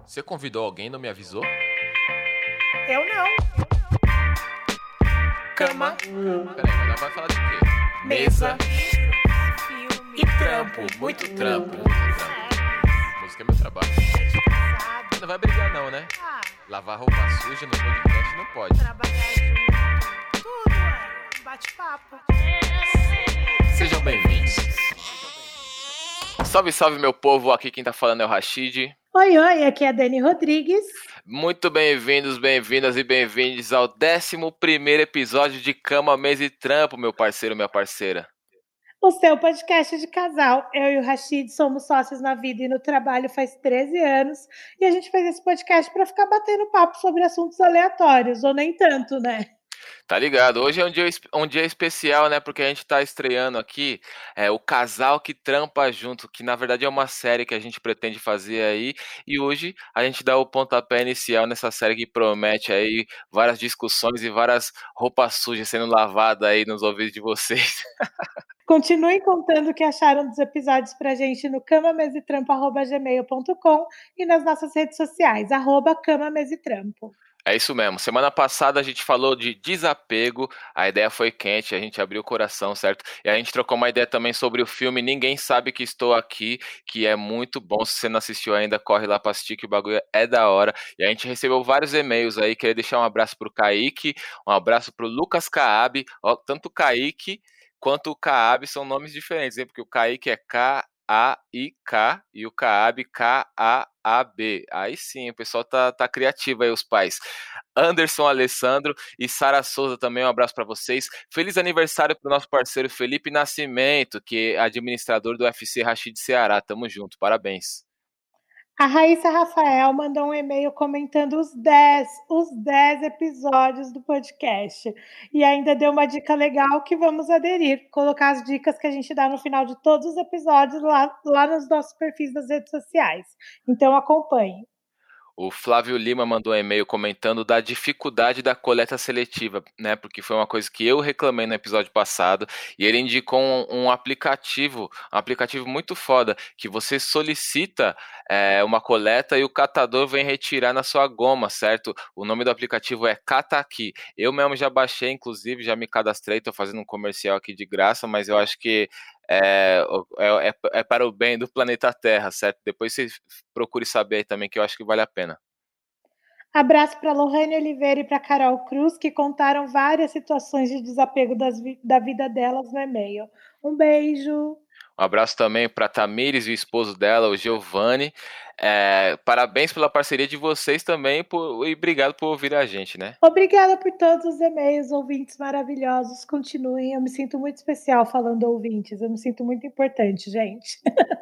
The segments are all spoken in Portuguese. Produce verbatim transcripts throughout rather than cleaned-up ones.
Você convidou alguém e não me avisou? Eu não. Cama. Peraí, mas ela vai falar de quê? Mesa. Filme. E trampo. Muito trampo. Muito trampo. Música é meu trabalho. Não vai brigar não, né? Ah, Lavar roupa suja no podcast não pode. trabalhar junto. Tudo é. Bate-papo. Sejam bem-vindos. Salve, salve, meu povo. Aqui quem tá falando é o Rashid. Oi, oi, aqui é a Dani Rodrigues. Muito bem-vindos, bem-vindas e bem-vindos ao décimo primeiro episódio de Cama, Mesa e Trampo, meu parceiro, minha parceira. O seu podcast de casal. Eu e o Rashid somos sócios na vida e no trabalho faz treze anos. E a gente fez esse podcast para ficar batendo papo sobre assuntos aleatórios, ou nem tanto, né? Tá ligado? Hoje é um dia, um dia especial, né? Porque a gente tá estreando aqui é, o Casal que Trampa Junto, que na verdade é uma série que a gente pretende fazer aí. E hoje a gente dá o pontapé inicial nessa série que promete aí várias discussões e várias roupas sujas sendo lavadas aí nos ouvidos de vocês. Continuem contando o que acharam dos episódios pra gente no camamesetrampo arroba gmail ponto com e nas nossas redes sociais, arroba camamesetrampo. É isso mesmo. Semana passada a gente falou de desapego, a ideia foi quente, a gente abriu o coração, certo? E a gente trocou uma ideia também sobre o filme Ninguém Sabe Que Estou Aqui, que é muito bom. Se você não assistiu ainda, corre lá pra assistir, que o bagulho é da hora. E a gente recebeu vários e-mails aí, queria deixar um abraço pro Kaique, um abraço pro Lucas Kaab, ó, tanto o Kaique quanto o Kaab são nomes diferentes, hein? Porque o Kaique é K A I K e o Kaab K A A B. Aí sim, o pessoal tá, tá criativo aí, os pais. Anderson Alessandro e Sara Souza também, um abraço para vocês. Feliz aniversário pro nosso parceiro Felipe Nascimento, que é administrador do U F C Rashid Ceará. Tamo junto, parabéns. A Raíssa Rafael mandou um e-mail comentando os dez, os dez episódios do podcast. E ainda deu uma dica legal que vamos aderir. Colocar as dicas que a gente dá no final de todos os episódios lá, lá nos nossos perfis das redes sociais. Então acompanhe. O Flávio Lima mandou um e-mail comentando da dificuldade da coleta seletiva, né? Porque foi uma coisa que eu reclamei no episódio passado. E ele indicou um, um aplicativo, um aplicativo muito foda, que você solicita é, uma coleta e o catador vem retirar na sua goma, certo? O nome do aplicativo é Cataqui. Eu mesmo já baixei, inclusive, já me cadastrei, tô fazendo um comercial aqui de graça, mas eu acho que É, é, é para o bem do planeta Terra, certo? Depois você procure saber aí também, que eu acho que vale a pena. Abraço para Lohane Oliveira e para Carol Cruz, que contaram várias situações de desapego das, da vida delas no e-mail. Um beijo! Um abraço também para Tamires e o esposo dela, o Giovanni. É, parabéns pela parceria de vocês também por, e obrigado por ouvir a gente, né? Obrigada por todos os e-mails, ouvintes maravilhosos. Continuem, eu me sinto muito especial falando ouvintes, eu me sinto muito importante, gente.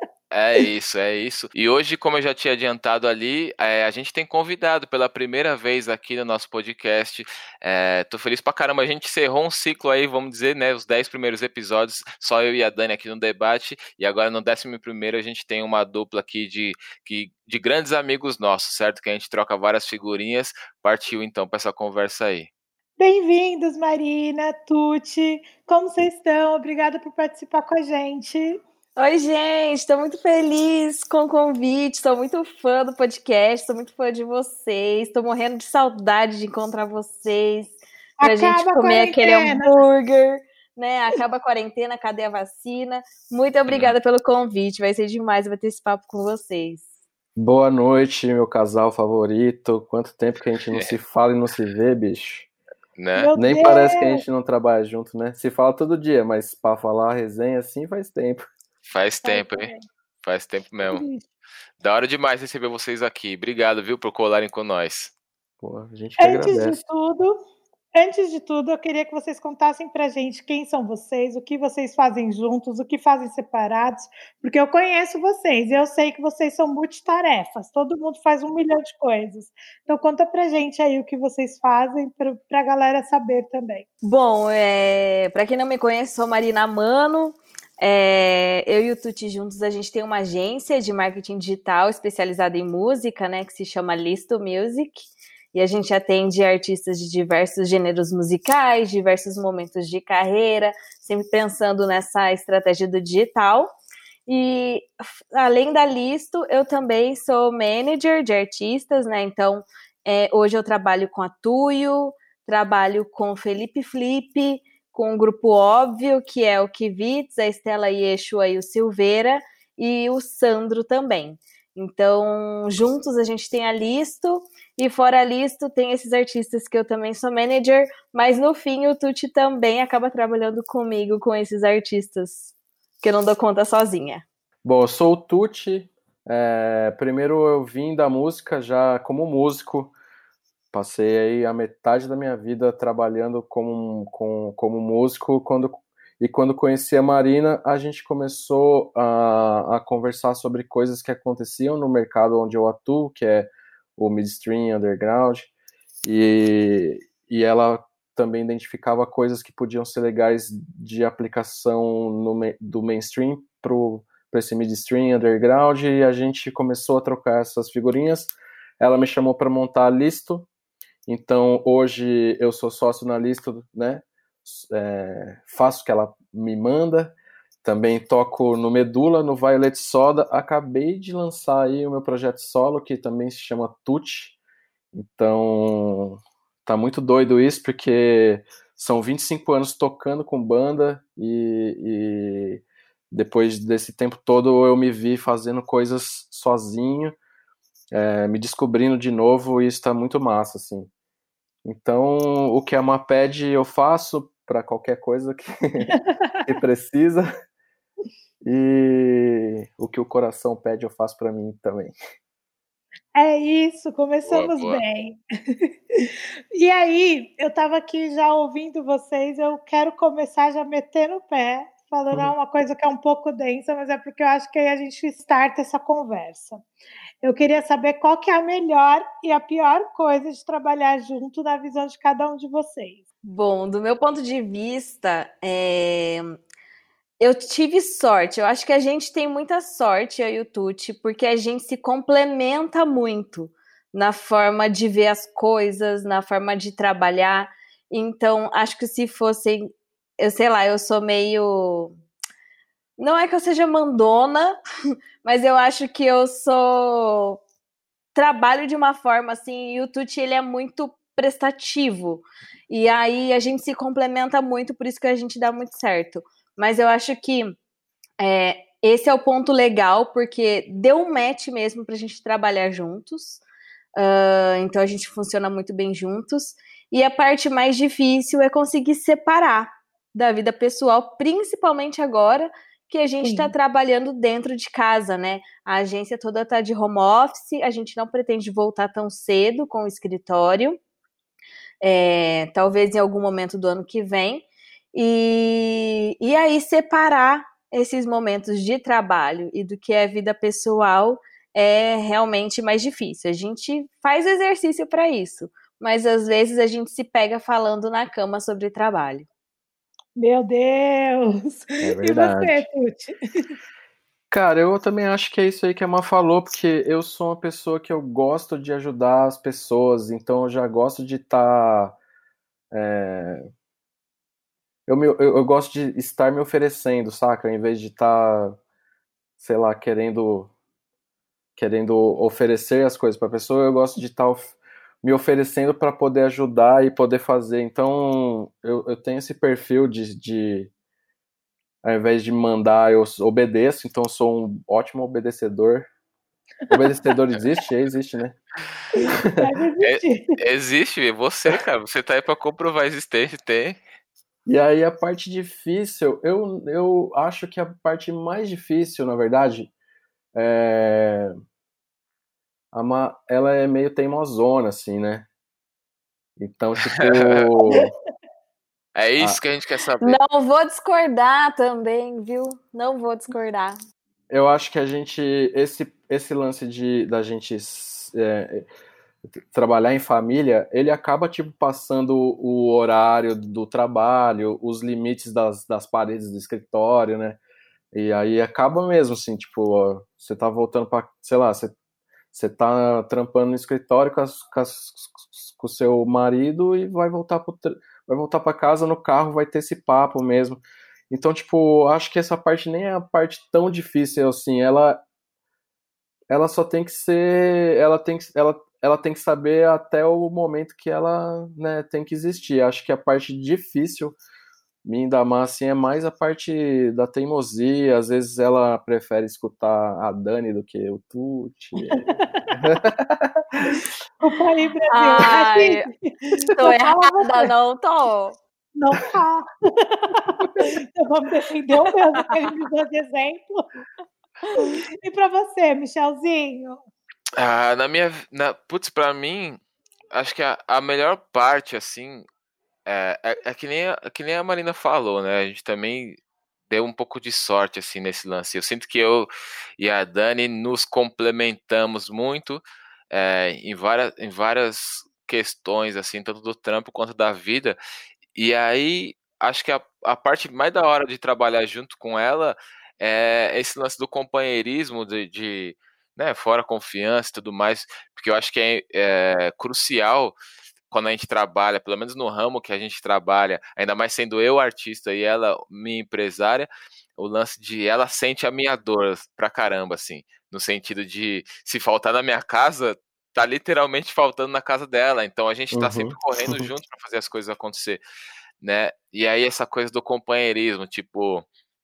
É isso, é isso. E hoje, como eu já tinha adiantado ali, é, a gente tem convidado pela primeira vez aqui no nosso podcast. É, tô feliz pra caramba. A gente encerrou um ciclo aí, vamos dizer, né? Os dez primeiros episódios, só eu e a Dani aqui no debate. E agora no décimo primeiro a gente tem uma dupla aqui de, de, de grandes amigos nossos, certo? Que a gente troca várias figurinhas. Partiu então pra essa conversa aí. Bem-vindos, Marina, Tuti. Como vocês estão? Obrigada por participar com a gente. Oi, gente, estou muito feliz com o convite, sou muito fã do podcast, sou muito fã de vocês, estou morrendo de saudade de encontrar vocês, pra Acaba gente comer aquele hambúrguer, né? Acaba a quarentena, cadê a vacina? Muito obrigada pelo convite, vai ser demais bater esse papo com vocês. Boa noite, meu casal favorito. Quanto tempo que a gente não se fala e não se vê, bicho. Né? Meu Nem Deus. parece que a gente não trabalha junto, né? Se fala todo dia, mas pra falar resenha assim faz tempo. Faz tempo, hein? Faz tempo mesmo. Da hora demais receber vocês aqui. Obrigado, viu, por colarem com nós. Pô, a gente que Antes agradece. de tudo, antes de tudo, eu queria que vocês contassem pra gente quem são vocês, o que vocês fazem juntos, o que fazem separados, porque eu conheço vocês e eu sei que vocês são multitarefas, todo mundo faz um milhão de coisas. Então conta pra gente aí o que vocês fazem pra, pra galera saber também. Bom, é... pra quem não me conhece, sou Marina Mano. É, eu e o Tuti juntos, a gente tem uma agência de marketing digital especializada em música, né, que se chama Listo Music, e a gente atende artistas de diversos gêneros musicais, diversos momentos de carreira, sempre pensando nessa estratégia do digital. E além da Listo, eu também sou manager de artistas, né? Então, é, hoje eu trabalho com a Tuyo, trabalho com o Felipe Flip, com o Grupo Óbvio, que é o Kivitz, a Estela Yeshua e o Silveira, e o Sandro também. Então, juntos a gente tem a Listo, e fora a Listo tem esses artistas que eu também sou manager, mas no fim o Tuti também acaba trabalhando comigo com esses artistas, que eu não dou conta sozinha. Bom, eu sou o Tuti, é, primeiro eu vim da música já como músico, passei aí a metade da minha vida trabalhando como, com, como músico, quando, e quando conheci a Marina, a gente começou a, a conversar sobre coisas que aconteciam no mercado onde eu atuo, que é o midstream, underground, e, e ela também identificava coisas que podiam ser legais de aplicação no, do mainstream para esse midstream, underground, e a gente começou a trocar essas figurinhas. Ela me chamou para montar a Listo. Então, hoje eu sou sócio na Listo, né? É, faço o que ela me manda. Também toco no Medula, no Violet Soda. Acabei de lançar aí o meu projeto solo, que também se chama Tuti. Então, tá muito doido isso, porque são vinte e cinco anos tocando com banda e, e depois desse tempo todo eu me vi fazendo coisas sozinho, é, me descobrindo de novo, e isso tá muito massa, assim. Então, o que a Má pede, eu faço para qualquer coisa que, que precisa. E o que o coração pede, eu faço para mim também. É isso, começamos Boa, boa. bem. E aí, eu estava aqui já ouvindo vocês, eu quero começar já metendo o pé, falando Uhum. uma coisa que é um pouco densa, mas é porque eu acho que aí a gente starta essa conversa. Eu queria saber qual que é a melhor e a pior coisa de trabalhar junto na visão de cada um de vocês. Bom, do meu ponto de vista, é, eu tive sorte. Eu acho que a gente tem muita sorte, eu e o Tuti, porque a gente se complementa muito na forma de ver as coisas, na forma de trabalhar. Então, acho que se fossem, eu sei lá, eu sou meio. Não é que eu seja mandona, mas eu acho que eu sou. Trabalho de uma forma assim, e o Tuti, ele é muito prestativo. E aí a gente se complementa muito, por isso que a gente dá muito certo. Mas eu acho que é, esse é o ponto legal, porque deu um match mesmo pra gente trabalhar juntos. Uh, então a gente funciona muito bem juntos. E a parte mais difícil é conseguir separar da vida pessoal, principalmente agora que a gente está trabalhando dentro de casa, né? A agência toda está de home office, a gente não pretende voltar tão cedo com o escritório, é, talvez em algum momento do ano que vem. E, e aí separar esses momentos de trabalho e do que é vida pessoal é realmente mais difícil. A gente faz exercício para isso, mas às vezes a gente se pega falando na cama sobre trabalho. Meu Deus! É E você, verdade. Tuti? Cara, eu também acho que é isso aí que a Má falou, porque eu sou uma pessoa que eu gosto de ajudar as pessoas, então eu já gosto de estar... Tá, é... eu, me, eu, eu gosto de estar me oferecendo, saca? Em vez de estar, tá, sei lá, querendo, querendo oferecer as coisas para a pessoa, eu gosto de estar tá me oferecendo para poder ajudar e poder fazer. Então, eu, eu tenho esse perfil de, de, ao invés de mandar, eu obedeço, então eu sou um ótimo obedecedor. Obedecedor existe? É, existe, né? Deve existir. É, existe, você, cara, você tá aí pra comprovar a existência, tem. E aí a parte difícil, eu, eu acho que a parte mais difícil, na verdade, é... a Ma... ela é meio teimosona, assim, né? Então, tipo... É isso a... que a gente quer saber. Não vou discordar também, viu? Não vou discordar. Eu acho que a gente, esse, esse lance de, da gente é, trabalhar em família, ele acaba, tipo, passando o horário do trabalho, os limites das, das paredes do escritório, né? E aí acaba mesmo, assim, tipo, ó, você tá voltando pra, sei lá, você, você tá trampando no escritório com, as, com, as, com o seu marido e vai voltar pro, vai voltar pra casa, no carro vai ter esse papo mesmo. Então, tipo, acho que essa parte nem é a parte tão difícil, assim, ela, ela só tem que ser, ela tem que, ela, ela tem que saber até o momento que ela, né, tem que existir. Acho que a parte difícil, me da Má, assim, é mais a parte da teimosia, às vezes ela prefere escutar a Dani do que o Tuti. Desculpa aí, Brasil. Ai, Assim, tô errada, não tô. Não tá. Então vamos defender o mesmo que ele me deu de exemplo. E para você, Michelzinho? Ah, na minha. Na, putz, pra mim, acho que a, a melhor parte, assim, é, é, é que, nem a, é que nem a Marina falou, né? A gente também deu um pouco de sorte, assim, nesse lance. Eu sinto que eu e a Dani nos complementamos muito é, em, várias, em várias questões, assim, tanto do trampo quanto da vida. E aí, acho que a, a parte mais da hora de trabalhar junto com ela é esse lance do companheirismo, de, de né, fora confiança e tudo mais, porque eu acho que é, é crucial quando a gente trabalha, pelo menos no ramo que a gente trabalha, ainda mais sendo eu artista e ela minha empresária, o lance de ela sente a minha dor pra caramba, assim, no sentido de se faltar na minha casa, tá literalmente faltando na casa dela, então a gente tá sempre Uhum. correndo junto pra fazer as coisas acontecer, né? E aí essa coisa do companheirismo, tipo,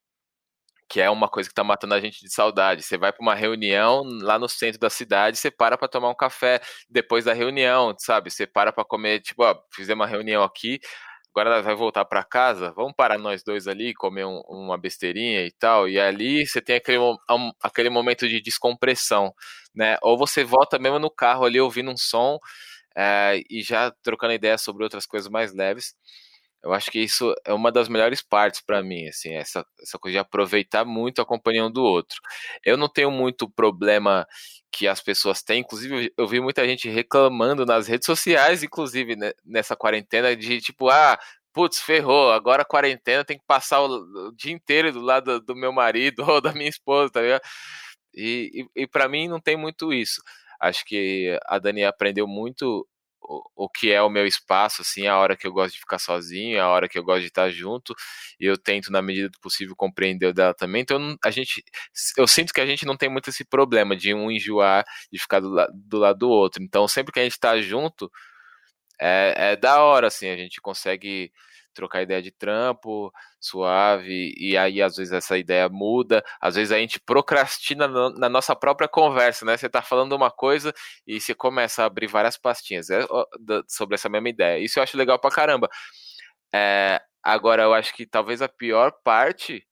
que é uma coisa que tá matando a gente de saudade. Você vai para uma reunião lá no centro da cidade, você para para tomar um café depois da reunião, sabe? Você para para comer, tipo, ó, fizemos uma reunião aqui, agora nós vai voltar para casa, vamos parar nós dois ali, comer um, uma besteirinha e tal. E ali você tem aquele, um, aquele momento de descompressão, né? Ou você volta mesmo no carro ali ouvindo um som é, e já trocando ideia sobre outras coisas mais leves. Eu acho que isso é uma das melhores partes para mim, assim, essa, essa coisa de aproveitar muito a companhia um do outro. Eu não tenho muito problema que as pessoas têm, inclusive eu vi muita gente reclamando nas redes sociais, inclusive né, nessa quarentena, de tipo, ah, putz, ferrou, agora a quarentena tem que passar o, o dia inteiro do lado do meu marido ou da minha esposa, tá ligado? E, e, e para mim não tem muito isso. Acho que a Dani aprendeu muito o, o que é o meu espaço, assim, a hora que eu gosto de ficar sozinho, a hora que eu gosto de estar junto, e eu tento, na medida do possível, compreender o dela também. Então, não, a gente, eu sinto que a gente não tem muito esse problema de um enjoar de ficar do, do lado do outro. Então, sempre que a gente está junto, é, é da hora, assim, a gente consegue trocar ideia de trampo, suave, e aí às vezes essa ideia muda, às vezes a gente procrastina no, na nossa própria conversa, né? Você tá falando uma coisa e você começa a abrir várias pastinhas é, sobre essa mesma ideia. Isso eu acho legal pra caramba. É, agora, eu acho que talvez a pior parte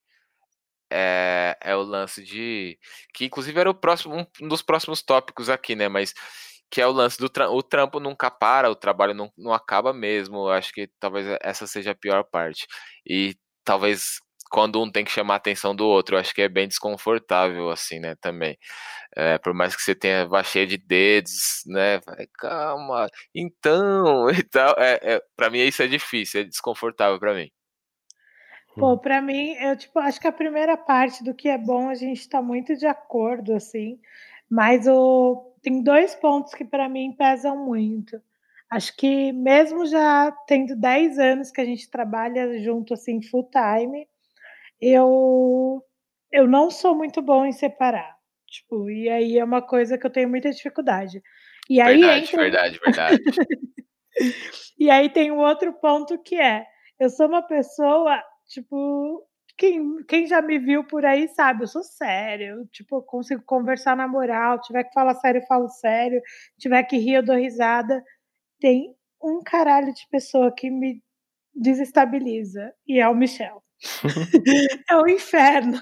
é, é o lance de... Que inclusive era o próximo, um dos próximos tópicos aqui, né? Mas que é o lance do tra o trampo nunca para, o trabalho não, não acaba mesmo. Eu acho que talvez essa seja a pior parte. E talvez quando um tem que chamar a atenção do outro, eu acho que é bem desconfortável, assim, né, também. É, por mais que você tenha vá cheia de dedos, né, vai, calma, então, e tal, é, é, pra mim isso é difícil, é desconfortável pra mim. Pô, pra mim, eu, tipo, acho que a primeira parte do que é bom, a gente tá muito de acordo, assim, mas o... tem dois pontos que pra mim pesam muito. Acho que mesmo já tendo dez anos que a gente trabalha junto, assim, full time, eu, eu não sou muito bom em separar. Tipo, e aí é uma coisa que eu tenho muita dificuldade. E aí Verdade, entra... verdade, verdade. E aí tem um outro ponto que é, eu sou uma pessoa, tipo, quem, quem já me viu por aí sabe, eu sou séria, eu, tipo, eu consigo conversar na moral, tiver que falar sério, eu falo sério, tiver que rir, eu dou risada. Tem um caralho de pessoa que me desestabiliza, e é o Michel. É o inferno.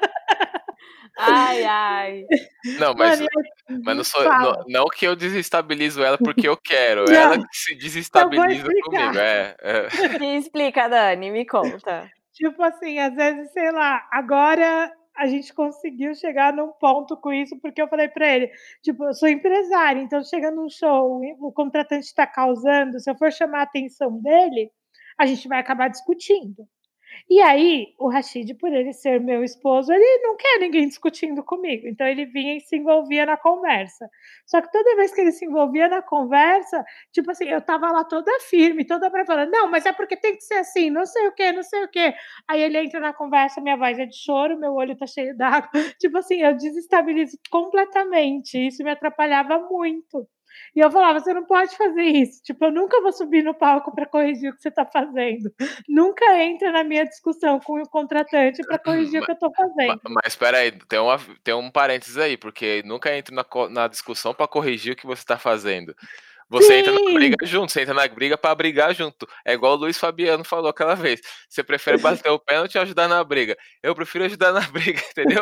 Ai, ai. Não, mas, Mano, eu... mas não, sou, não, fala. não que eu desestabilizo ela porque eu quero, ela Não, que se então vou desestabiliza comigo, explicar. é. é. Me explica, Dani, me conta. Tipo assim, às vezes, sei lá, agora a gente conseguiu chegar num ponto com isso, porque eu falei para ele, tipo, eu sou empresária, então chega num show, o contratante está causando, se eu for chamar a atenção dele, a gente vai acabar discutindo. E aí, o Rashid, por ele ser meu esposo, ele não quer ninguém discutindo comigo. Então, ele vinha e se envolvia na conversa. Só que toda vez que ele se envolvia na conversa, tipo assim, eu tava lá toda firme, toda pra falar, não, mas é porque tem que ser assim, não sei o quê, não sei o quê. Aí ele entra na conversa, minha voz é de choro, meu olho tá cheio d'água. Tipo assim, eu desestabilizo completamente. Isso me atrapalhava muito. E eu falava, você não pode fazer isso. Tipo, eu nunca vou subir no palco para corrigir o que você está fazendo. Nunca entra na minha discussão com o contratante para corrigir o que eu estou fazendo. Mas, mas espera aí, tem, uma, tem um parênteses aí, porque nunca entra na, na discussão para corrigir o que você está fazendo. Você Sim. entra na briga junto, você entra na briga para brigar junto. É igual o Luiz Fabiano falou aquela vez. Você prefere bater o pênalti ou ajudar na briga? Eu prefiro ajudar na briga, entendeu?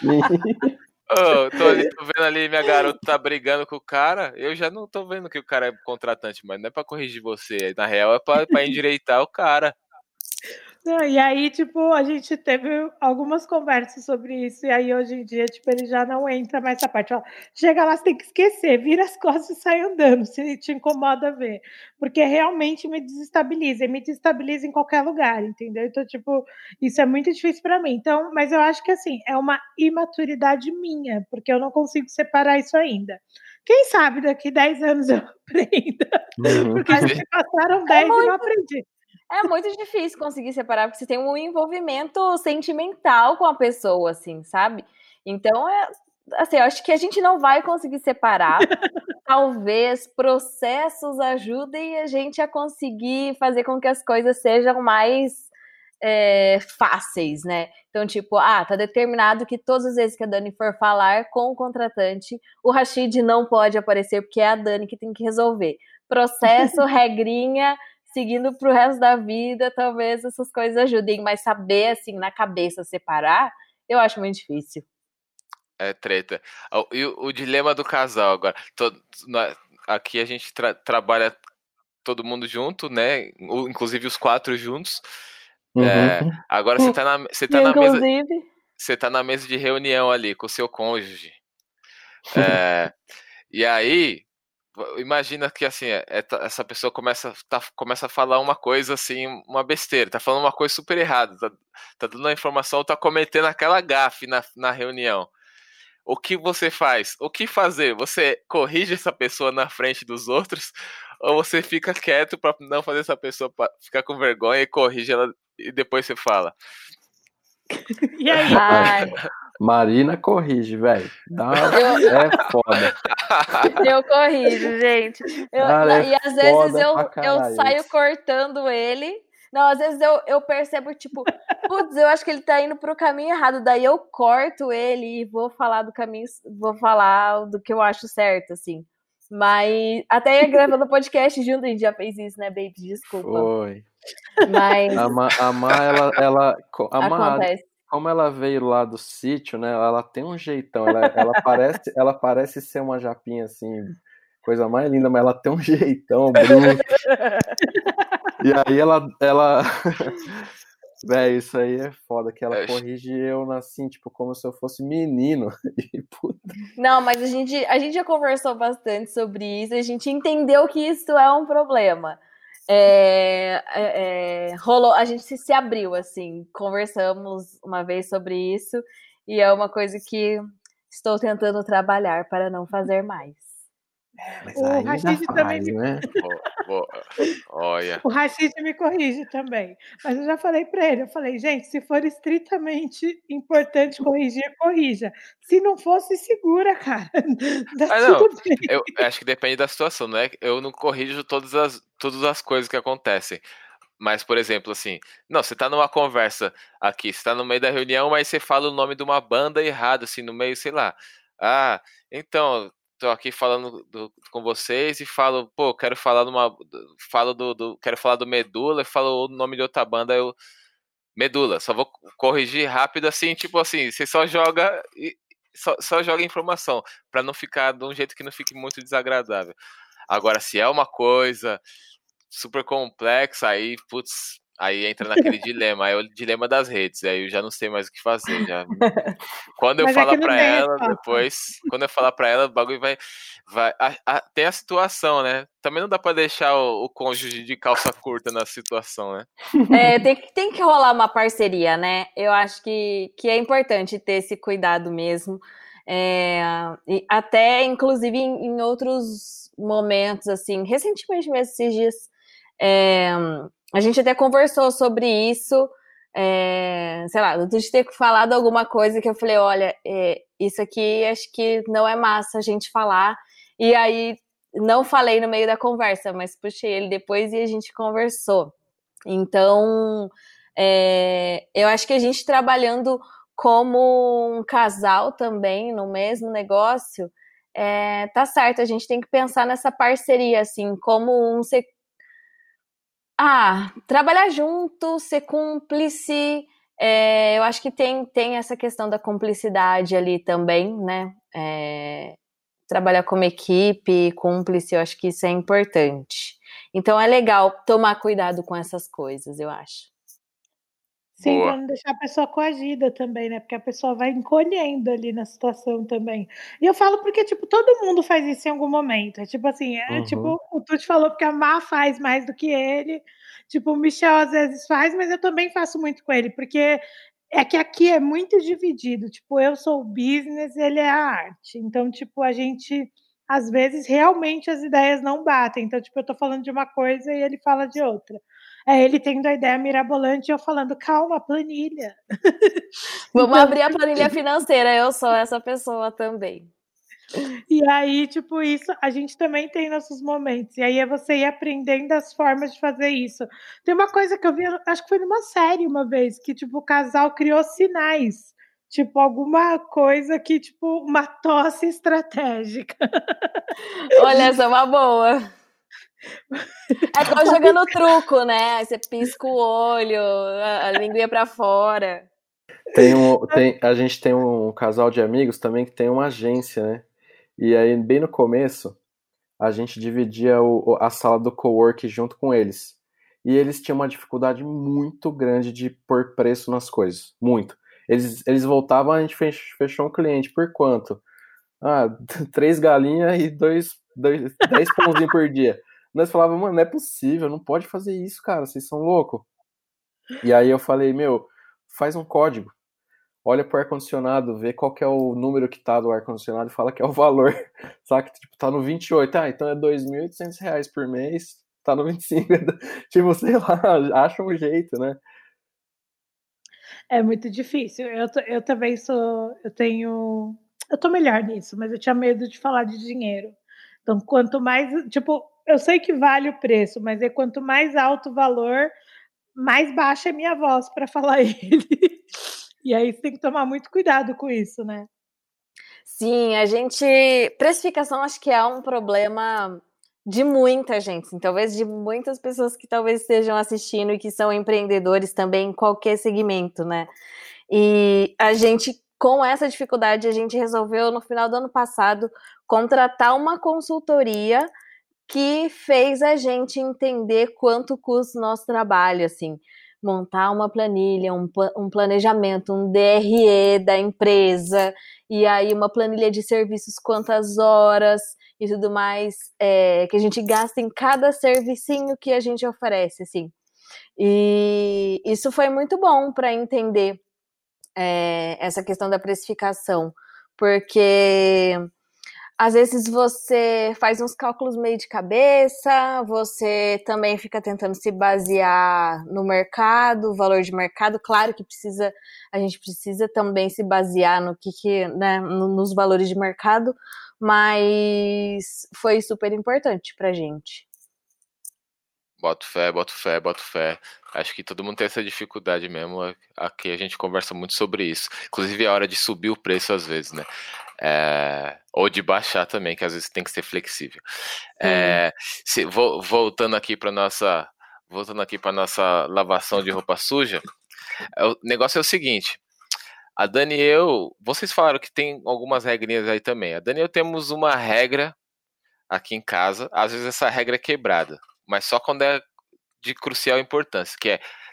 Oh, tô, ali, tô vendo ali, minha garota tá brigando com o cara. Eu já não tô vendo que o cara é contratante, mas não é pra corrigir você. Na real, é pra, pra endireitar o cara. Não, e aí, tipo, a gente teve algumas conversas sobre isso, e aí hoje em dia, tipo, ele já não entra mais essa parte. Ó, chega lá, você tem que esquecer, vira as costas e sai andando, se te incomoda ver. Porque realmente me desestabiliza, e me desestabiliza em qualquer lugar, entendeu? Então, tipo, isso é muito difícil para mim. Então, mas eu acho que, assim, é uma imaturidade minha, porque eu não consigo separar isso ainda. Quem sabe daqui dez anos eu aprenda, uhum. Porque já se passaram dez é muito... e não aprendi. É muito difícil conseguir separar, porque você tem um envolvimento sentimental com a pessoa, assim, sabe? Então, é, assim, eu acho que a gente não vai conseguir separar. Talvez processos ajudem a gente a conseguir fazer com que as coisas sejam mais é, fáceis, né? Então, tipo, ah, tá determinado que todas as vezes que a Dani for falar com o contratante, o Rashid não pode aparecer, porque é a Dani que tem que resolver. Processo, regrinha... seguindo pro resto da vida, talvez essas coisas ajudem, mas saber, assim, na cabeça separar, eu acho muito difícil. É treta. E o, o dilema do casal agora. Todo, aqui a gente tra- trabalha todo mundo junto, né? Inclusive os quatro juntos. Uhum. É, agora você tá na, você tá na mesa. Você tá na mesa de reunião ali com o seu cônjuge. É, e aí. Imagina que assim, essa pessoa começa, tá, começa a falar uma coisa assim, uma besteira, tá falando uma coisa super errada, tá, tá dando uma informação, tá cometendo aquela gafe na, na reunião. O que você faz? O que fazer? Você corrige essa pessoa na frente dos outros? Ou você fica quieto pra não fazer essa pessoa ficar com vergonha e corrige ela e depois você fala? E aí? Ai. Marina corrige, velho. Eu... É foda. Eu corrijo, gente. Eu, Cara, é e às vezes eu, eu saio isso. cortando ele. Não, às vezes eu, eu percebo, tipo, putz, eu acho que ele tá indo pro caminho errado. Daí eu corto ele e vou falar do caminho, vou falar do que eu acho certo, assim. Mas até ia gravando podcast junto, a gente já fez isso, né, baby? Desculpa. Foi. Mas. A Má, a Má ela. ela a Má, acontece. Como ela veio lá do sítio, né? Ela tem um jeitão. Ela, ela, parece, ela parece ser uma japinha assim, coisa mais linda, mas ela tem um jeitão bruto. E aí ela. ela... Véi, isso aí é foda, que ela corrige eu assim, tipo, como se eu fosse menino. E, puta. Não, mas a gente, a gente já conversou bastante sobre isso, a gente entendeu que isso é um problema. É, é, é, rolou, a gente se, se abriu, assim, conversamos uma vez sobre isso, e é uma coisa que estou tentando trabalhar para não fazer mais. É, mas o aí Rashid faz, também me... né? Oh, oh, olha. O Rashid me corrige também. Mas eu já falei para ele, eu falei, gente, se for estritamente importante corrigir, corrija. Se não fosse, segura, cara. Dá ah, não. tudo bem. Eu acho que depende da situação, né? Eu não corrijo todas as, todas as coisas que acontecem. Mas, por exemplo, assim, não, você tá numa conversa aqui, você tá no meio da reunião, mas você fala o nome de uma banda errado, assim, no meio, sei lá. Ah, então, tô aqui falando do, com vocês e falo, pô, quero falar numa. Falo do, do. Quero falar do Medula e falo o nome de outra banda, eu. Medula, só vou corrigir rápido assim, tipo assim, você só joga e só, só joga informação, pra não ficar de um jeito que não fique muito desagradável. Agora, se é uma coisa super complexa, aí, putz, Aí entra naquele dilema, aí é o dilema das redes, aí eu já não sei mais o que fazer. Já... Quando eu Mas falar aqui não pra tem ela, resposta. depois, quando eu falar pra ela, o bagulho vai. vai a, a, tem a situação, né? Também não dá pra deixar o, o cônjuge de calça curta na situação, né? É, tem, que- tem que rolar uma parceria, né? Eu acho que, que é importante ter esse cuidado mesmo. É, e até, inclusive, em, em outros momentos, assim, recentemente mesmo, esses dias, é, a gente até conversou sobre isso. É, sei lá, tu ter falado alguma coisa que eu falei, olha, é, isso aqui acho que não é massa a gente falar. E aí, não falei no meio da conversa, mas puxei ele depois e a gente conversou. Então, é, eu acho que a gente trabalhando como um casal também no mesmo negócio, é, tá certo, a gente tem que pensar nessa parceria, assim, como um ser. Ah, trabalhar junto, ser cúmplice, é, eu acho que tem, tem essa questão da cumplicidade ali também, né? É, trabalhar como equipe, cúmplice, eu acho que isso é importante. Então é legal tomar cuidado com essas coisas, eu acho. Sim, Boa. para não deixar a pessoa coagida também, né? Porque a pessoa vai encolhendo ali na situação também. E eu falo porque, tipo, todo mundo faz isso em algum momento. É tipo assim, é Uhum. tipo, o Tuti falou porque a Má faz mais do que ele. Tipo, o Michel às vezes faz, mas eu também faço muito com ele, porque é que aqui é muito dividido. Tipo, eu sou o business, ele é a arte. Então, tipo, a gente, às vezes, realmente as ideias não batem. Então, tipo, eu tô falando de uma coisa e ele fala de outra. É ele tendo a ideia mirabolante e eu falando, calma, planilha. Vamos Então, abrir a planilha financeira, eu sou essa pessoa também. e aí, tipo, isso, a gente também tem nossos momentos. E aí é você ir aprendendo as formas de fazer isso. Tem uma coisa que eu vi, acho que foi numa série uma vez, que, tipo, o casal criou sinais. Tipo, alguma coisa que, tipo, uma tosse estratégica. Olha, essa é uma boa. É igual jogando truco, né? Aí você pisca o olho, a, a linguinha pra fora. Tem um, tem, a gente tem um casal de amigos também que tem uma agência, né? E aí, bem no começo, a gente dividia o, a sala do cowork junto com eles. E eles tinham uma dificuldade muito grande de pôr preço nas coisas. Muito. Eles, eles voltavam, a gente fechou um cliente. Por quanto? Ah, três galinhas e dois, dois, dez pãozinhos por dia. Nós falávamos, mano, não é possível, não pode fazer isso, cara, vocês são loucos. E aí eu falei, meu, faz um código. Olha pro ar-condicionado, vê qual que é o número que tá do ar-condicionado e fala que é o valor. Sabe que tipo, tá no vinte e oito, ah, então é dois mil e oitocentos reais por mês, tá no vinte e cinco, tipo, sei lá, acha um jeito, né? É muito difícil. Eu, eu também sou, eu tenho, eu tô melhor nisso, mas eu tinha medo de falar de dinheiro. Então, quanto mais, tipo, eu sei que vale o preço, mas é quanto mais alto o valor, mais baixa é minha voz para falar ele. E aí você tem que tomar muito cuidado com isso, né? Sim, a gente. Precificação acho que é um problema de muita gente, assim, talvez de muitas pessoas que talvez estejam assistindo e que são empreendedores também em qualquer segmento, né? E a gente, com essa dificuldade, a gente resolveu no final do ano passado contratar uma consultoria que fez a gente entender quanto custa o nosso trabalho, assim, montar uma planilha, um, um planejamento, um D R E da empresa, e aí uma planilha de serviços, quantas horas e tudo mais, é, que a gente gasta em cada servicinho que a gente oferece, assim. E isso foi muito bom para entender é, essa questão da precificação, porque às vezes você faz uns cálculos meio de cabeça, você também fica tentando se basear no mercado, valor de mercado. Claro que precisa, a gente precisa também se basear no que, que né, nos valores de mercado, mas foi super importante pra gente. Boto fé, boto fé, boto fé. Acho que todo mundo tem essa dificuldade mesmo. Aqui a gente conversa muito sobre isso. Inclusive a hora de subir o preço às vezes, né? É... Ou de baixar também, que às vezes tem que ser flexível. É... Se... Voltando aqui para nossa, voltando aqui para nossa lavação de roupa suja, o negócio é o seguinte. A Dani e eu, vocês falaram que tem algumas regrinhas aí também. A Dani e eu temos uma regra aqui em casa. Às vezes essa regra é quebrada, mas só quando é de crucial importância, que é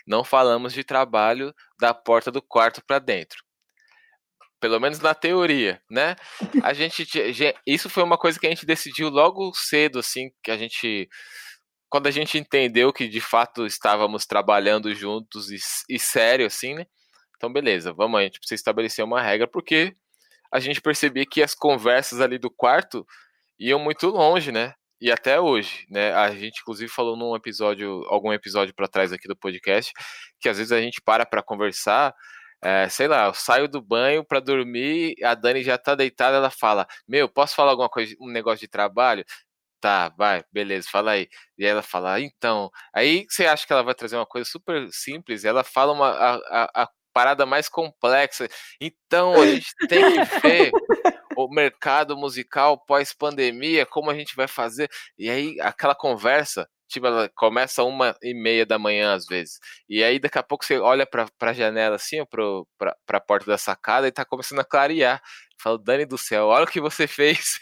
não falamos de trabalho da porta do quarto para dentro. Pelo menos na teoria, né? A gente, isso foi uma coisa que a gente decidiu logo cedo, assim, que a gente, quando a gente entendeu que de fato estávamos trabalhando juntos e, e sério, assim, né? Então, beleza, vamos, a gente precisa estabelecer uma regra, porque a gente percebia que as conversas ali do quarto iam muito longe, né? E até hoje, né? A gente, inclusive, falou num episódio, algum episódio para trás aqui do podcast, que às vezes a gente para para conversar. É, sei lá, eu saio do banho pra dormir, a Dani já tá deitada, ela fala, meu, posso falar alguma coisa, um negócio de trabalho? Tá, vai, beleza, fala aí. E aí ela fala, então, aí você acha que ela vai trazer uma coisa super simples, e ela fala uma, a, a, a parada mais complexa. Então, a gente tem que ver o mercado musical pós-pandemia, como a gente vai fazer. E aí, aquela conversa, tipo, ela começa uma e meia da manhã, às vezes. E aí, daqui a pouco, você olha pra, pra janela, assim, pro, pra, pra porta da sacada, e tá começando a clarear. Fala, Dani do céu, olha o que você fez.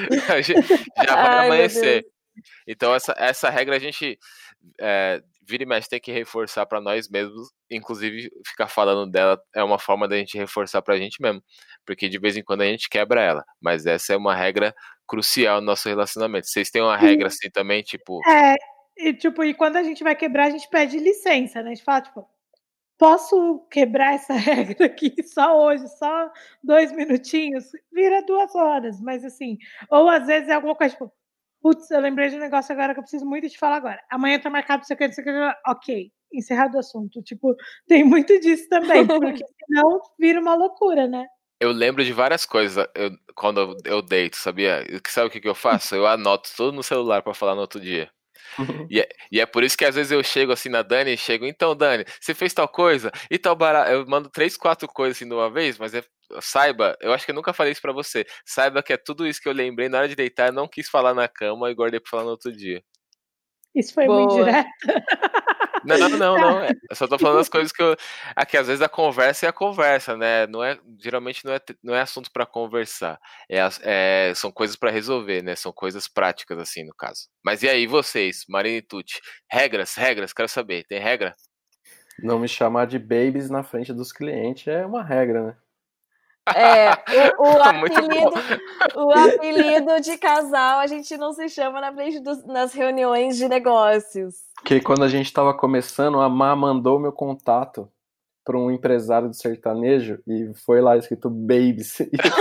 Já vai Ai, amanhecer. Então, essa, essa regra a gente é, vira e mexe tem que reforçar pra nós mesmos. Inclusive, ficar falando dela é uma forma da gente reforçar pra gente mesmo. Porque de vez em quando a gente quebra ela. Mas essa é uma regra crucial no nosso relacionamento. Vocês têm uma regra assim também, tipo... É, e, tipo, e quando a gente vai quebrar, a gente pede licença, né? A gente fala, tipo, posso quebrar essa regra aqui só hoje, só dois minutinhos? Vira duas horas, mas assim, ou às vezes é alguma coisa, tipo, putz, eu lembrei de um negócio agora que eu preciso muito te falar agora. Amanhã tá marcado pra você quer dizer que ok, encerrado o assunto. Tipo, tem muito disso também, porque senão vira uma loucura, né? Eu lembro de várias coisas eu, quando eu, eu deito, sabia? Sabe o que, que eu faço? Eu anoto tudo no celular pra falar no outro dia. E é, e é por isso que às vezes eu chego assim na Dani e chego, então Dani, você fez tal coisa e tal barato. Eu mando três, quatro coisas assim de uma vez, mas é, saiba, eu acho que eu nunca falei isso pra você. Saiba que é tudo isso que eu lembrei na hora de deitar, eu não quis falar na cama e guardei pra falar no outro dia. Isso foi Boa. muito direto. Não, não, não. Eu só tô falando as coisas que eu. Aqui, às vezes a conversa é a conversa, né? Não é, geralmente não é, não é assunto pra conversar. É, é, são coisas pra resolver, né? São coisas práticas, assim, no caso. Mas e aí, vocês, Marina e Tucci? Regras, regras, quero saber. Tem regra? Não me chamar de babies na frente dos clientes é uma regra, né? É, o, o, apelido, o apelido de casal a gente não se chama na frente dos, nas reuniões de negócios. Porque quando a gente estava começando, a Má mandou meu contato para um empresário de sertanejo e foi lá escrito babies.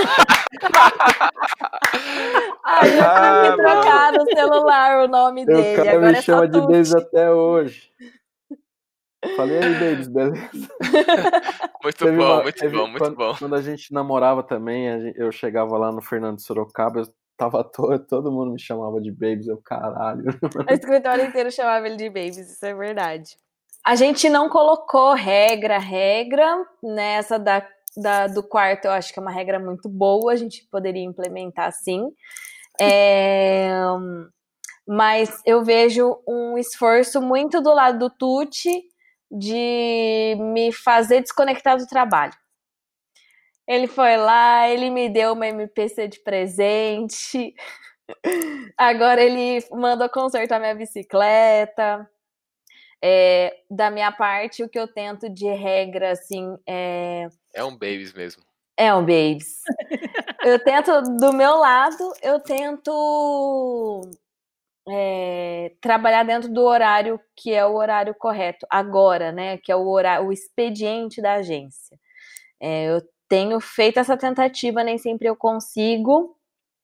Ai, eu ah, tive que trocar no celular o nome Meu dele. cara Agora me é chama só de babies até hoje. Falei, aí, babies, beleza? Muito teve bom, uma, muito teve, bom, muito quando, bom. Quando a gente namorava também, gente, eu chegava lá no Fernando de Sorocaba, eu tava todo, todo mundo me chamava de babies, eu caralho. O escritório inteiro chamava ele de babies, isso é verdade. A gente não colocou regra, regra, nessa da, da, do quarto, eu acho que é uma regra muito boa, a gente poderia implementar sim. É, mas eu vejo um esforço muito do lado do Tucci de me fazer desconectar do trabalho. Ele foi lá, ele me deu uma M P C de presente, agora ele mandou consertar minha bicicleta. É, da minha parte, o que eu tento de regra, assim, é... É um babies mesmo. É um babies. Eu tento, do meu lado, eu tento... É, trabalhar dentro do horário que é o horário correto agora, né? Que é o horário, o expediente da agência. É, eu tenho feito essa tentativa, nem sempre eu consigo,